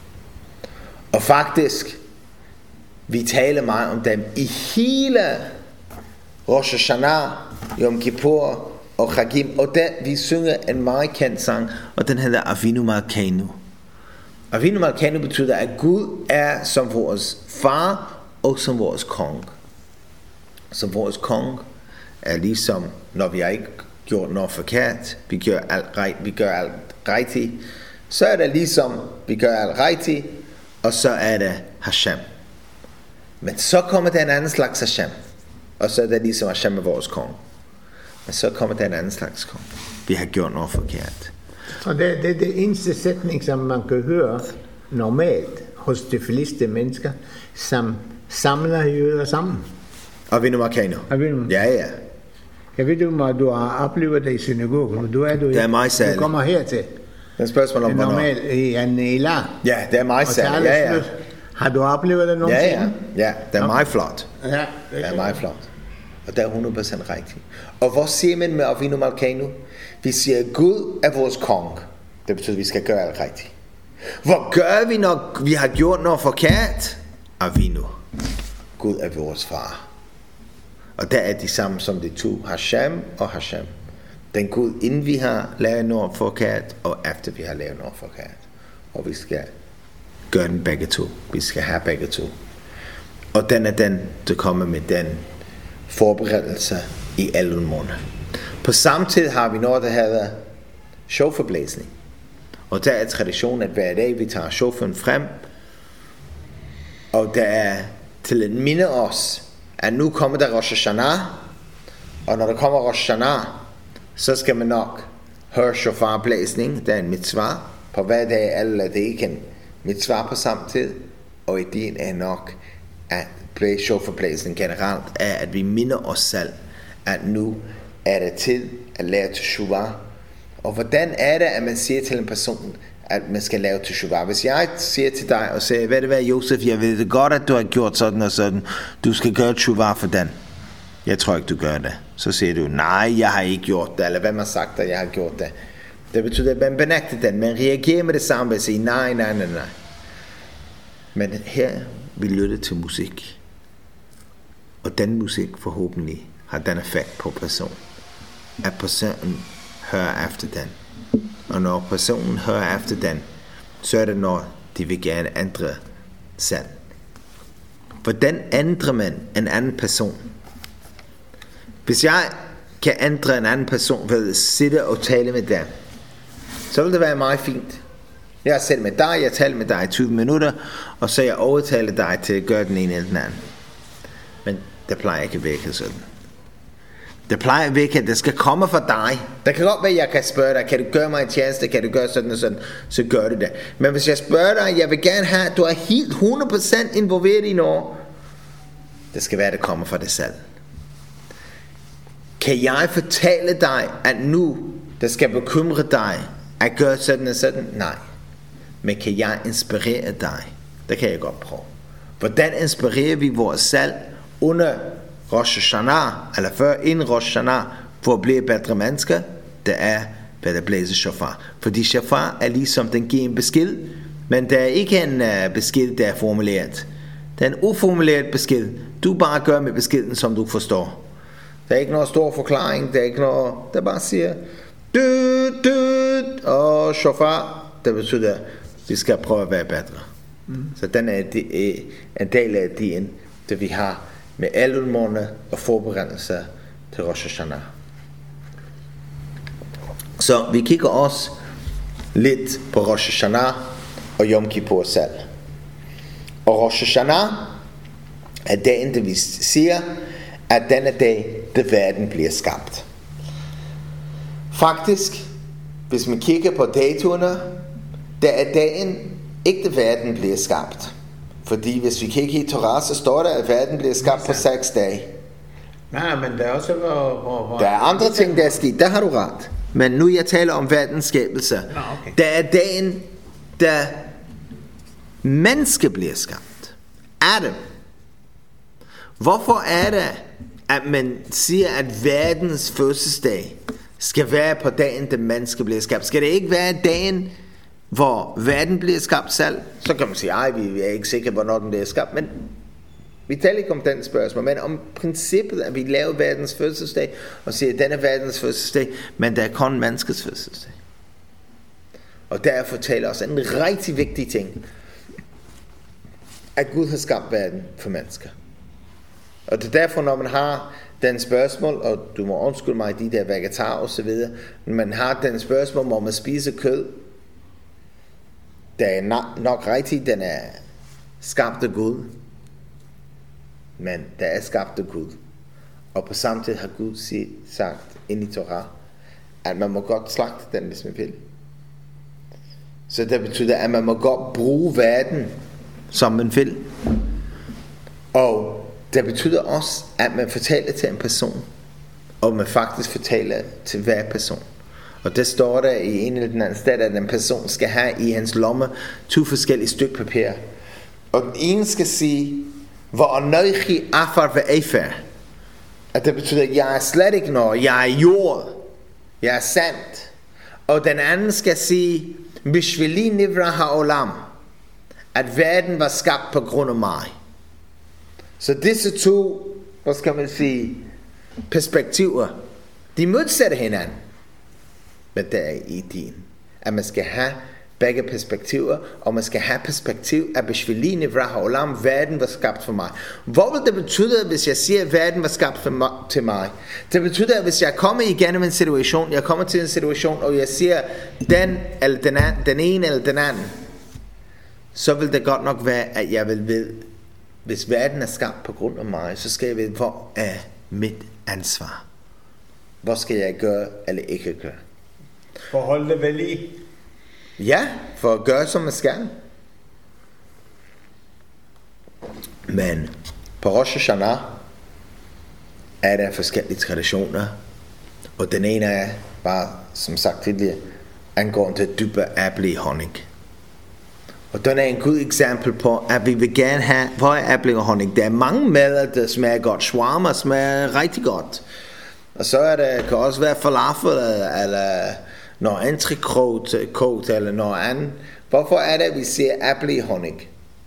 Og faktisk, vi taler meget om dem i hele Rosh Hashanah, Yom Kippur og Chagim, og der vi synger en meget kendt sang, og den hedder Avinu Malkeinu. Avinu Malkeinu betyder, at Gud er som vores far og som vores konge. Som vores konge er ligesom, når vi har ikke gjort noget forkert, vi gør alt, vi gør alt rigtigt, så er det ligesom, vi gør alt rigtigt, og så er det Hashem. Men så kommer der en anden slags Hashem, og så er det ligesom Hashem er vores konge. Men så kommer der en anden slags konge. Vi har gjort noget forkert. Og det, det er det eneste sætning, som man kan høre normalt hos de fleste mennesker, som samler jøder sammen. Avinu Malkeinu. Avinu. Ja, ja. Jeg ved du, at du har oplevet det i synagogen. Du er, du, det er mig særlig. Du kommer hertil. Det er spørgsmål om, hvornår. Normalt i en ila. Ja, det er mig særlig. Ja, ja. Har du oplevet det nogensinde? Ja, ja. Ja, det er meget flot. Ja, det er, det er meget flot. Og det er hundrede procent rigtigt. Og hvad siger man med Avinu Malkeinu? Vi siger, at Gud er vores konge. Det betyder, at vi skal gøre alt rigtigt. Hvad gør vi, når vi har gjort noget forkert? Avinu. Gud er vores far. Og der er de samme som de to, Hashem og Hashem. Den Gud, inden vi har lavet noget forkert, og efter vi har lavet noget forkert. Og vi skal gøre den begge to. Vi skal have begge to. Og den er den, der kommer med den forberedelse i alle måneder. På samme tid har vi noget, der hedder shoforblæsning. Og der er tradition, at hver dag vi tager shofaren frem, og der er til at minde os, at nu kommer der Rosh Hashanah, og når der kommer Rosh Hashanah, så skal man nok høre shofarblæsning, der er en mitzvah, på hver dag alle det ikke en mitzvah på samme tid, og i din er nok at blæse shofarblæsning generelt, er at vi minder os selv, at nu er det tid at lave teshuvah. Og hvordan er det, at man siger til en person, at man skal lave teshuvah? Hvis jeg siger til dig og siger, ved du hvad, Josef, jeg ved det godt, at du har gjort sådan og sådan, du skal gøre teshuvah for den. Jeg tror ikke, du gør det. Så siger du, nej, jeg har ikke gjort det, eller hvem har sagt, at jeg har gjort det. Det betyder, at man benægter den, man reagerer med det samme og siger, nej, nej, nej, nej. Men her, vi lytter til musik. Og den musik forhåbentlig har den effekt på personen, at personen hører efter den. Og når personen hører efter den, så er det når de vil gerne ændre selv. Hvordan ændrer man en anden person? Hvis jeg kan ændre en anden person ved at sidde og tale med dem, så vil det være meget fint. Jeg sidder med dig, jeg taler med dig i tyve minutter, og så jeg overtaler dig til at gøre den ene eller den anden. Men det plejer ikke at virke sådan. Det plejer at virke, at det skal komme fra dig. Det kan godt være, at jeg kan spørge dig, kan du gøre mig en tjeneste, kan du gøre sådan og sådan, så gør du det. Men hvis jeg spørger dig, jeg vil gerne have, at du er helt hundrede procent involveret i noget, det skal være, at det kommer fra dig selv. Kan jeg fortælle dig, at nu, det skal bekymre dig, at gøre sådan og sådan? Nej. Men kan jeg inspirere dig? Det kan jeg godt prøve. Hvordan inspirerer vi vores selv under Rosh Hashanah, eller før inden Rosh Hashanah, for at blive bedre mennesker? Det er ved at blæse shofar. Fordi shofar er ligesom, den giver en besked, men det er ikke en uh, besked, der er formuleret. Det er en uformuleret besked. Du bare gør med beskeden, som du forstår. Der er ikke noget stor forklaring, der er ikke noget, der bare siger, du, du, og shofar, det betyder, vi skal prøve at være bedre. Mm. Så den er en del af det, det vi har med alle måneder og forberedelser til Rosh Hashanah. Så vi kigger også lidt på Rosh Hashanah og Yom Kippur selv. Og Rosh Hashanah er dagen, det vi siger, at denne dag, det verden bliver skabt. Faktisk, hvis man kigger på datoerne, der er dagen, ikke det verden bliver skabt. Fordi hvis vi kigger i Torah, så står der, at verden bliver skabt på seks dage. Nej, men der er også hvor, hvor, hvor der er andre ting, der er sket. Der har du ret. Men nu jeg taler om verdens skabelse. Nå, okay. Der er dagen, der menneske bliver skabt. Adam Hvorfor er det, at man siger, at verdens fødselsdag skal være på dagen, da mennesker bliver skabt? Skal det ikke være dagen, hvor verden bliver skabt selv? Så kan man sige, ej, vi er ikke sikre, hvornår den bliver skabt, men vi taler ikke om den spørgsmål, men om princippet, at vi laver verdens fødselsdag, og siger, at den er verdens fødselsdag, men der er kun menneskets fødselsdag. Og derfor taler også en rigtig vigtig ting, at Gud har skabt verden for mennesker. Og det er derfor, når man har den spørgsmål, og du må undskylde mig, de der vegetar og så videre, når man har den spørgsmål, hvor man spiser kød, der er nok, nok rigtigt, den er skabt af Gud, men der er skabt af Gud. Og på samme tid har Gud sagt ind i Torah, at man må godt slagte den, hvis man vil. Så det betyder, at man må godt bruge verden, som man vil. Og det betyder også, at man fortæller til en person, og man faktisk fortæller til hver person. Og det står der i en eller den anden sted, at en person skal have i hans lomme to forskellige stykker papir. Og den ene skal sige, hvor nøjrig afar ved efer. Og det betyder, at jeg er slet ikke noget, jeg er jord, jeg er sandt. Og den anden skal sige, Bishvili nivra ha'olam, at verden var skabt på grund af mig. Så disse to, hvad skal man sige, perspektiver, de modsætter hinanden. Men det er ideen, at man skal have begge perspektiver, og man skal have perspektiv af Bishvili nivra ha'olam, verden var skabt for mig. Hvad vil det betyde, hvis jeg siger, at verden var skabt for mig, til mig? Det betyder, at hvis jeg kommer igennem en situation, jeg kommer til en situation, og jeg siger, den eller den, anden, den ene eller den anden, så vil det godt nok være, at jeg vil vide, hvis verden er skabt på grund af mig, så skal jeg vide, hvor er mit ansvar? Hvad skal jeg gøre eller ikke gøre? Forhold det vel i? Ja, for at gøre som man skal. Men på Rosh Hashanah er der forskellige traditioner, og den ene er bare, som sagt tidligere, angående dybe æble i honning. Og den er en god eksempel på, at vi vil gerne have, hvor er æble og honning. Der er mange mader, der smager godt. Shawarma smager rigtig godt. Og så er det, kan også være falafel, eller noget entrecôte, eller noget andet. Hvorfor er det, at vi ser æble i honning?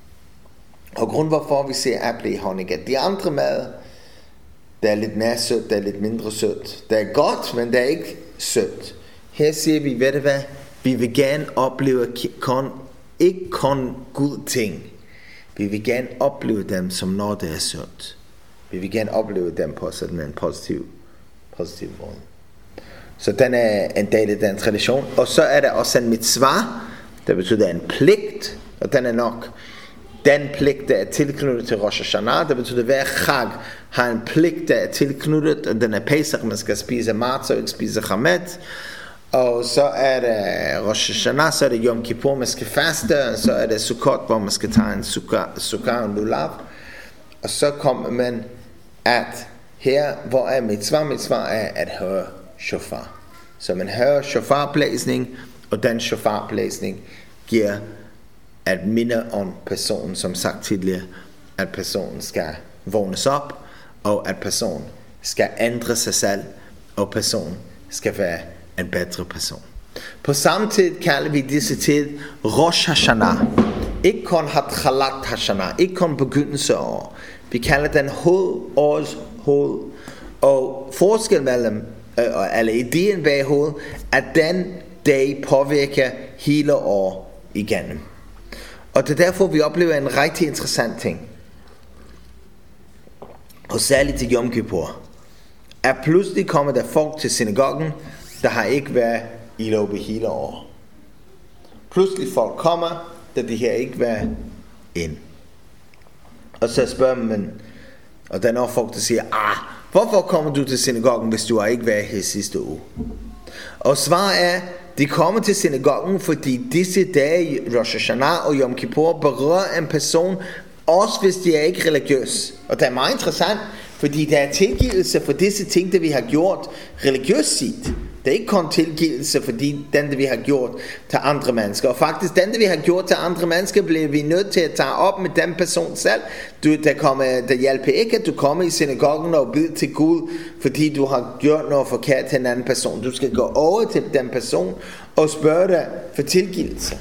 Og grund hvorfor vi ser æble i honning, at de andre mad, der er lidt mere sødt, der er lidt mindre sødt. Det er godt, men det er ikke sødt. Her siger vi, ved du hvad, vi vil gerne opleve kun, ikke kun gode ting. Vi vil gerne opleve dem som noget, der er sødt. Vi vil gerne opleve dem på sådan en positiv, positiv måde. Så den er en del af den tradition. Og så er der også en mitzvah, der betyder en pligt, og den er nok den pligt, der er tilknyttet til Rosh Hashanah. Det betyder, at hver chag har en pligt, der er tilknyttet, og den er Pesach, man skal spise matzah, og ikke spise chametz. Og så er det Rosh Hashanah, så er det Yom Kippur, man skal faste, og så er det Sukkot, hvor man skal tage en sukkar og lulav. Og så kommer man, at her, hvor er mitzvah, mitzvah er at høre shofar. Så man hører shofarblæsning, og den shofarblæsning giver at minde om personen, som sagt tidligere, at personen skal vågnes op, og at personen skal ændre sig selv, og personen skal være en bedre person. På samme tid kalder vi disse tid Rosh Hashanah. Ikke kun Hatchalat Hashanah, ikke kun begyndelseår. Vi kalder den hovedårs hoved. Og forskel mellem, eller ideen bag hoved, at den dag påvirker hele år igennem. Og det er derfor, vi oplever en rigtig interessant ting. Og særligt til Yom Kippur. At pludselig kommer der folk til synagogen, der har ikke været i løbet hele år. Pludselig folk kommer, der de har ikke været ind. Og så spørger man, og der er nogle folk, der siger, ah, hvorfor kommer du til synagogen, hvis du har ikke været her sidste uge? Og svaret er, de kommer til synagogen, fordi disse dage, Rosh Hashanah og Yom Kippur, berører en person, også hvis de er ikke religiøs. Og det er meget interessant, fordi der er tilgivelse for disse ting, der vi har gjort religiøst set. Det er ikke kun tilgivelse, fordi den, det vi har gjort til andre mennesker. Og faktisk, den, det vi har gjort til andre mennesker, bliver vi nødt til at tage op med den person selv. Du, der, kommer, der hjælper ikke, at du kommer i synagogen og beder til Gud, fordi du har gjort noget forkert til en anden person. Du skal gå over til den person og spørge dig for tilgivelse.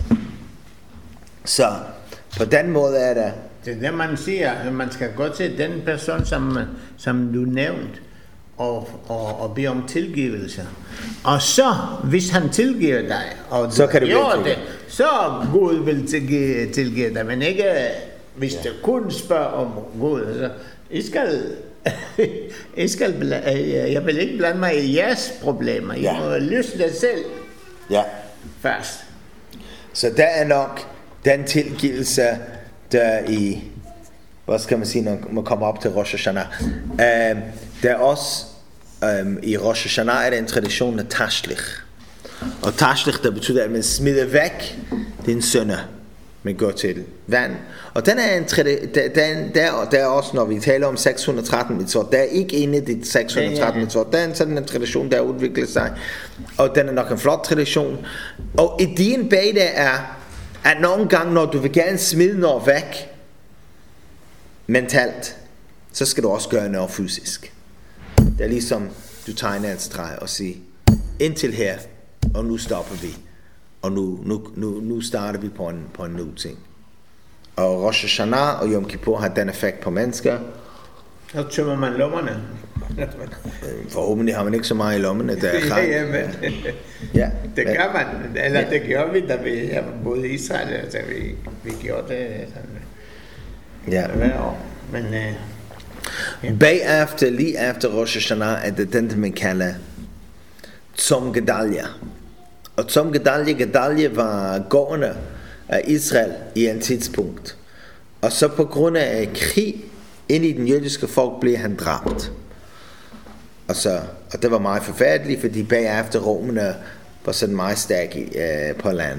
Så på den måde er det. Det er det, man siger, at man skal gå til den person, som, som du nævnte, og, og, og bede om tilgivelse. Og så, hvis han tilgiver dig, og så kan du gøre det, så Gud vil tilgive, tilgive dig, men ikke hvis du kun spørger om Gud. Så I skal, I skal, jeg vil ikke blande mig i jeres problemer. I ja. må løse det selv ja. først. Så der er nok den tilgivelse, der i, hvad skal man sige, når man kommer op til Rosh Hashanah. Uh, der er også, um, i Rosh Hashanah er der en tradition af tashlich. Og tashlich, der betyder, at man smider væk din synder. Man går til vand. Og den er en tradition, der, der, der er også, når vi taler om seks hundrede og tretten mitzvot, der er ikke inde i de seks hundrede og tretten mitzvot. Der er sådan en tradition, der udvikler sig. Og den er nok en flot tradition. Og ideen bag det er, at nogle gange, når du vil gerne smide noget væk, mentalt, så skal du også gøre noget fysisk. Det er ligesom, du tegner en streg og siger, indtil her, og nu stopper vi. Og nu, nu, nu, nu starter vi på en, på en ny ting. Og Rosh Hashanah og Yom Kippur har den effekt på mennesker. Så tømmer man lommerne. Forhåbentlig har man ikke så meget i lommerne, der er ja, ja, men, ja, det gør man. Eller ja. Det gjorde vi, da vi boede i Israel, så vi, vi gjorde det sådan, ja. hver år. Men, øh, ja. Bagefter, lige efter Rosh Hashanah, er det den, man kalder Tzom Gedalia. Og Tzom Gedalia, Gedalia var gårdene af Israel i en tidspunkt. Og så på grund af krig ind i den jødiske folk blev han dræbt. Og, så, og det var meget forfærdeligt, fordi bagefter romerne var sådan meget stærke øh, på land.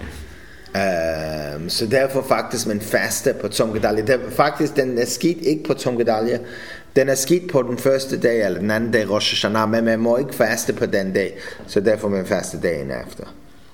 Uh, så derfor faktisk man faster på Tzom Gedalia. Der, faktisk den er skidt ikke på Tzom Gedalia. Den er skidt på den første dag eller den anden dag Rosh Hashanah, men man må ikke faste på den dag, så derfor man faster dagen efter.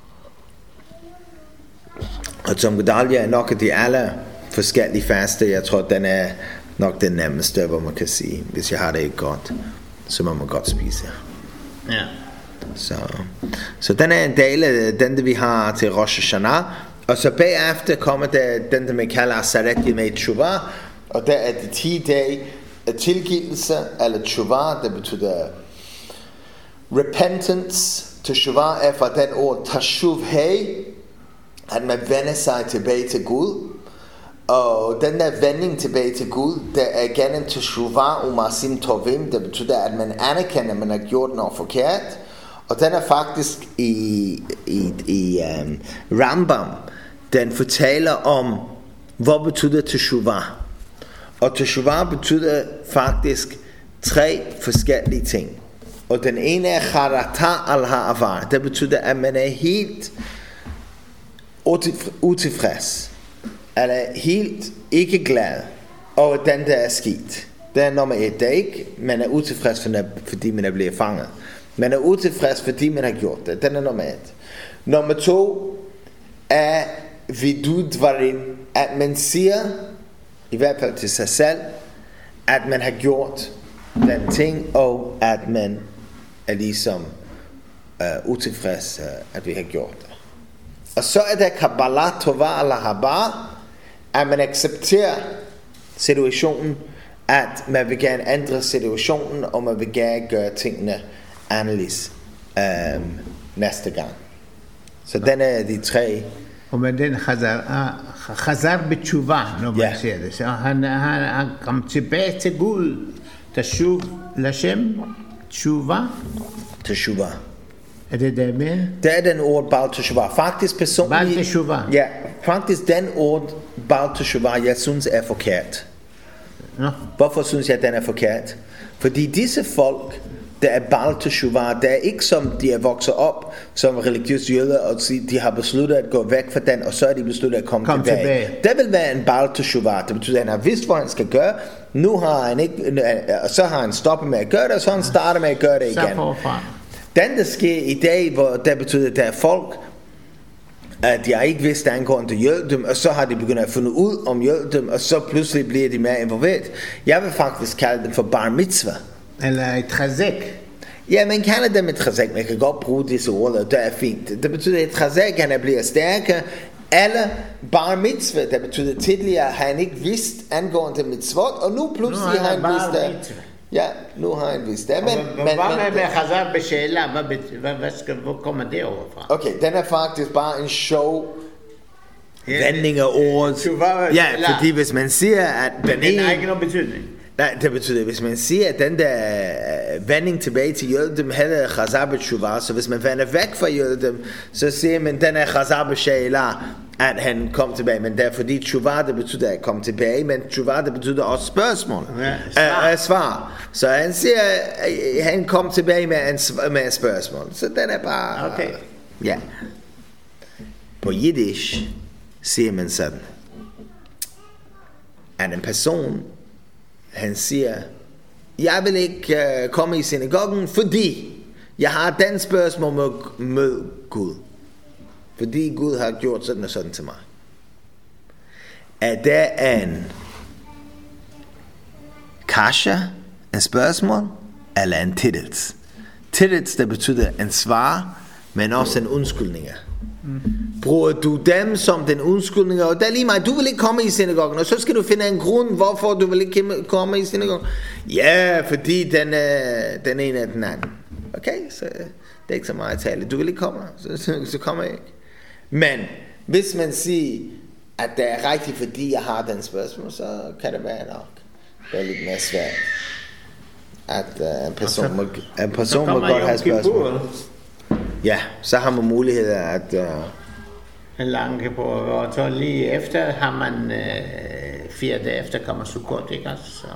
Og Tzom Gedalia er nok af de alle forskellige faste. Jeg tror den er nok den nemmeste, hvor man kan sige, hvis jeg har det ikke godt, så må man godt spise. Ja. Så, så den er en del af den, vi har til Rosh Hashanah. Og så bagefter kommer der den, der man kalder Asaret Yemei Teshuvah. Og der er det ti dage af tilgivelse, eller Teshuvah, det betyder repentance. Teshuvah er fra den ord Tashuv Hei, at man vender sig tilbage til Gud. Og den der vending tilbage til Gud, der er gennem Teshuvah Umasim Tovim, det betyder, at man anerkender, at man har gjort noget forkert. Og den er faktisk i, i, i um, Rambam, den fortæller om, hvad betyder Teshuvah. Og Teshuvah betyder faktisk tre forskellige ting. Og den ene er Charata al-Ha'avar. Det betyder, at man er helt utilfreds. Eller helt ikke glad over den, der er skidt. Det er nummer et. Det er ikke, man er utilfreds, fordi man er blevet fanget. Man er utilfreds, fordi man har gjort det. Den er nummer et. Nummer to er vidudvarin, at man siger, i hvert fald til sig selv, at man har gjort den ting, og at man er ligesom uh, utilfreds, uh, at vi har gjort det. Og så er der Kabbalah Tova eller Habar, at man accepterer situationen, at man vil gerne ændre situationen, og man vil gerne gøre tingene anderledes um, næste gang. Så den er de tre. Og med den Chazar, Chazar Betshuvah, når man ja. siger det. Så han, han, han kom tilbage til Gud. Tashuv Lashem, Teshuvah. Teshuvah. Er det der med? Det er den ord Baal Teshuvah. Faktisk personligt. Baal Teshuvah. Ja, faktisk den ord Baal Teshuvah, jeg synes er forkert. Nå. Hvorfor synes jeg, at den er forkert? Fordi disse folk, der er Baal Teshuvah, der er ikke som de er vokset op som religiøse jøder, og de har besluttet at gå væk fra den, og så er de besluttet at komme Kom tilbage. tilbage. Det vil være en Baal Teshuvah. Det betyder, at han har vidst, hvad han skal gøre. Nu har han ikke, og så har han stoppet med at gøre det, og så han starter med at gøre det igen. Den, der sker i dag, hvor det betyder, at der er folk, at de har ikke vidst angående jødedom, og så har de begyndt at finde ud om jødedom, og så pludselig bliver de mere involveret. Jeg vil faktisk kalde dem for bar mitzvah. Eller et trazek. Ja, man kalder dem et trazek, man kan godt bruge disse ord, og det er fint. Det betyder, at trazek, han bliver stærkere. Alle bar mitzvah, det betyder tidligere, har han ikke vidst angående mitzvot, og nu pludselig nu har han vidst det. Ja, nu har han vist det. Men, men, men, hvad med, med Chazar Beshela? Hvad, hvad, hvad skal, hvor kommer det overfra? Okay, den er faktisk bare en show vending af ordet. Ja, fordi hvis man siger, at den, den ene... har ikke nogen betydning. Nej, det betyder, hvis man siger, at den der vending tilbage til jødedom hedder Chazar Beshuvah, så hvis man vender væk fra jødedom, så siger man, den er Chazar Beshela, at han kom tilbage. Men det er fordi Tshuvah, det betyder at komme tilbage, men Tshuvah, det betyder også spørgsmål. Ja, svar. Uh, svar. Så han siger, at han kom tilbage med en, med en spørgsmål. Så den er bare... Okay. Uh, ja. På jiddisch siger man sådan, at en person, han siger, jeg vil ikke uh, komme i synagogen, fordi jeg har den spørgsmål med, med Gud. Fordi Gud har gjort sådan og sådan til mig. Er det en kasha, en spørgsmål, eller en tittels? Tittels, det betyder en svar, men også en undskyldning. Mm. Bruger du dem som den undskyldning, og det er lige mig, du vil ikke komme i synagogen, og så skal du finde en grund, hvorfor du vil ikke komme i synagogen. Ja, fordi den er den ene af den anden. Okay, så det er ikke så meget at tale. Du vil ikke komme, så, så, så kommer jeg ikke. Men hvis man siger, at det er rigtigt, fordi jeg har den spørgsmål, så kan det være nok. Det er lidt mere svært. At uh, en person, så, må, en person må godt have spørgsmål. Ja, så har man mulighed at... Uh, en lang på, og så lige efter har man uh, fire dage efter kommer Sukkot, ikke også? Så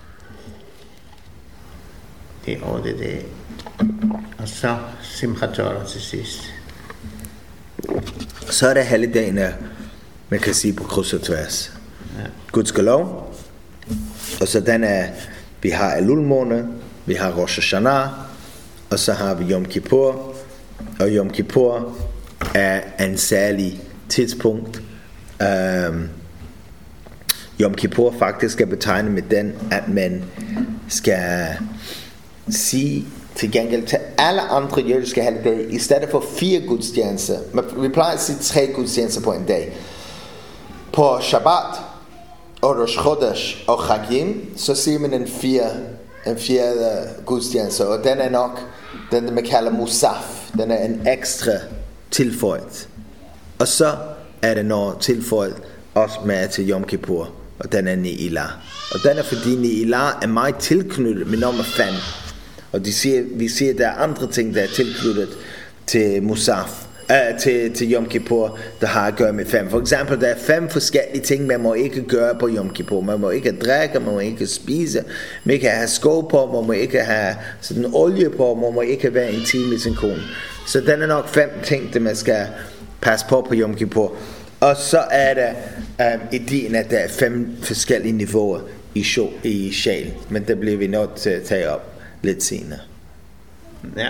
det er over det, det. Og så Simchat Torah til sidst. Så er det helligdagene, man kan sige på kryds og tværs. Ja. Gud skal lov. Og så den er, vi har Elul måned, vi har Rosh Hashanah, og så har vi Yom Kippur. Og Yom Kippur er en særlig tidspunkt. Um, Yom Kippur faktisk skal betegne med den, at man skal sige til gengæld til alle andre jødiske helligdage, i stedet for fire gudstjenester. Vi plejer at sige tre gudstjenester på en dag. På Shabbat, og Rosh Chodesh og Chagim, så siger man en fire, en fjerde gudstjeneste, og den er nok, den man kalder Musaf. Den er en ekstra tilføjet. Og så er det noget tilføjet også med til Yom Kippur, og den er Ne'ilah. Og den er fordi Ne'ilah er meget tilknyttet med nummer fem. Og de siger, vi siger, at der er andre ting, der er tilknyttet til Musaf, øh, til, til Yom Kippur, der har at gøre med fem. For eksempel, der er fem forskellige ting, man må ikke gøre på Yom Kippur. Man må ikke drikke, man må ikke spise, man må ikke have sko på, man må ikke have sådan olie på, man må ikke være intim med sin kone. Så den er nok fem ting, der man skal passe på på Yom Kippur. Og så er der øh, ideen, at der er fem forskellige niveauer i, show, i sjæl. Men det bliver vi nødt til at tage op lidt senere. Ja.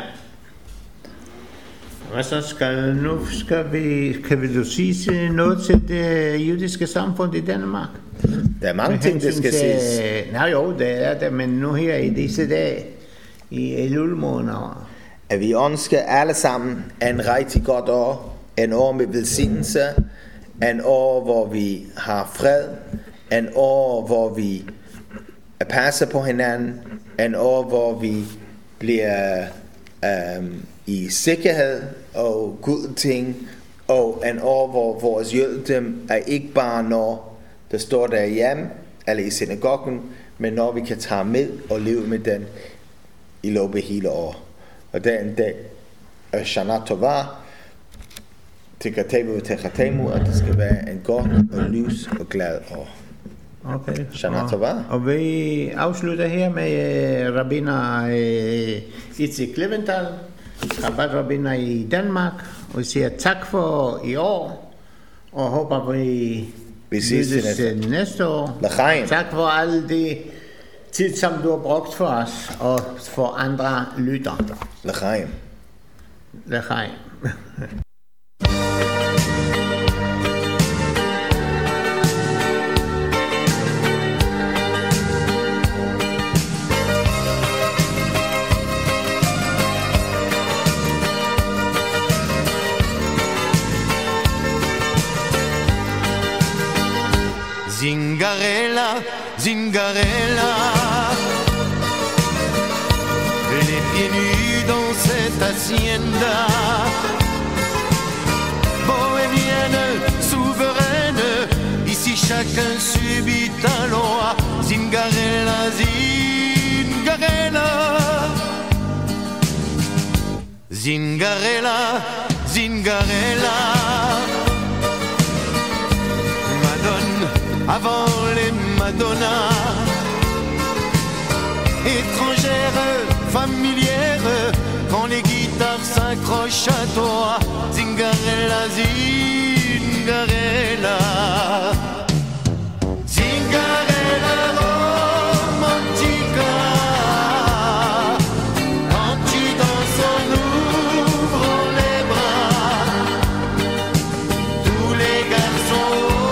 Hvad så skal nu skal vi kan vi du sige noget til det jødiske samfund i Danmark? Der er mange ting, der skal siges. Nej jo, det er det, men nu her i disse dage i Elul måneder. At vi ønsker alle sammen en rigtig godt år, en år med velsignelse, en år hvor vi har fred, en år hvor vi passer på hinanden, en år hvor vi bliver um, i sikkerhed og gode ting, og en år hvor vores jødedom er ikke bare når der står derhjemme eller i synagogen, men når vi kan tage med og leve med den i løbet hele år. Og det er en dag af Shana Tova til Gatemu til Gatemu, og det skal være en godt og lys og glad år. Okay. Shana Tova. Og, og vi afslutter her med uh, rabbiner uh, Itzik Leventhal, rabbiner i Danmark, og vi siger tak for i år, og håber vi vi ses næste. næste år. L'chaim. Tak for alle de tid, som du har brugt for os, og for andre lytter. L'chaim. לחיים. Zingarella, Zingarella, les pieds nus dans cette hacienda, bohémienne, souveraine, ici chacun subit ta loi. Zingarella, Zingarella, Zingarella, Zingarella. Avant les Madonnas, étrangère, familière, quand les guitares s'accrochent à toi. Zingarella, Zingarella, Zingarella romantica. Quand tu danses en ouvrant les bras, tous les garçons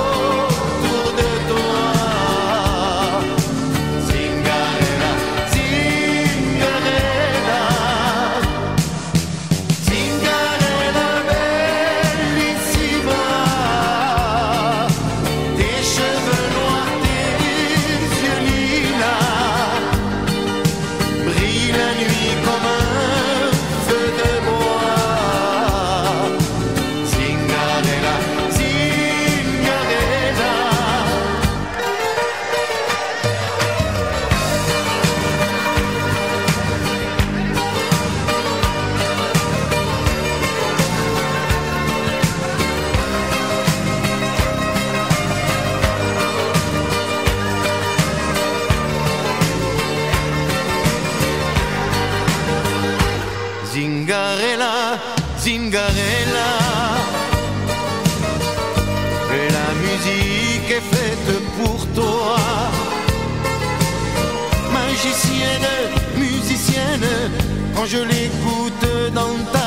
Zingarella, Zingarella, la musique est faite pour toi. Magicienne, musicienne, quand je l'écoute dans ta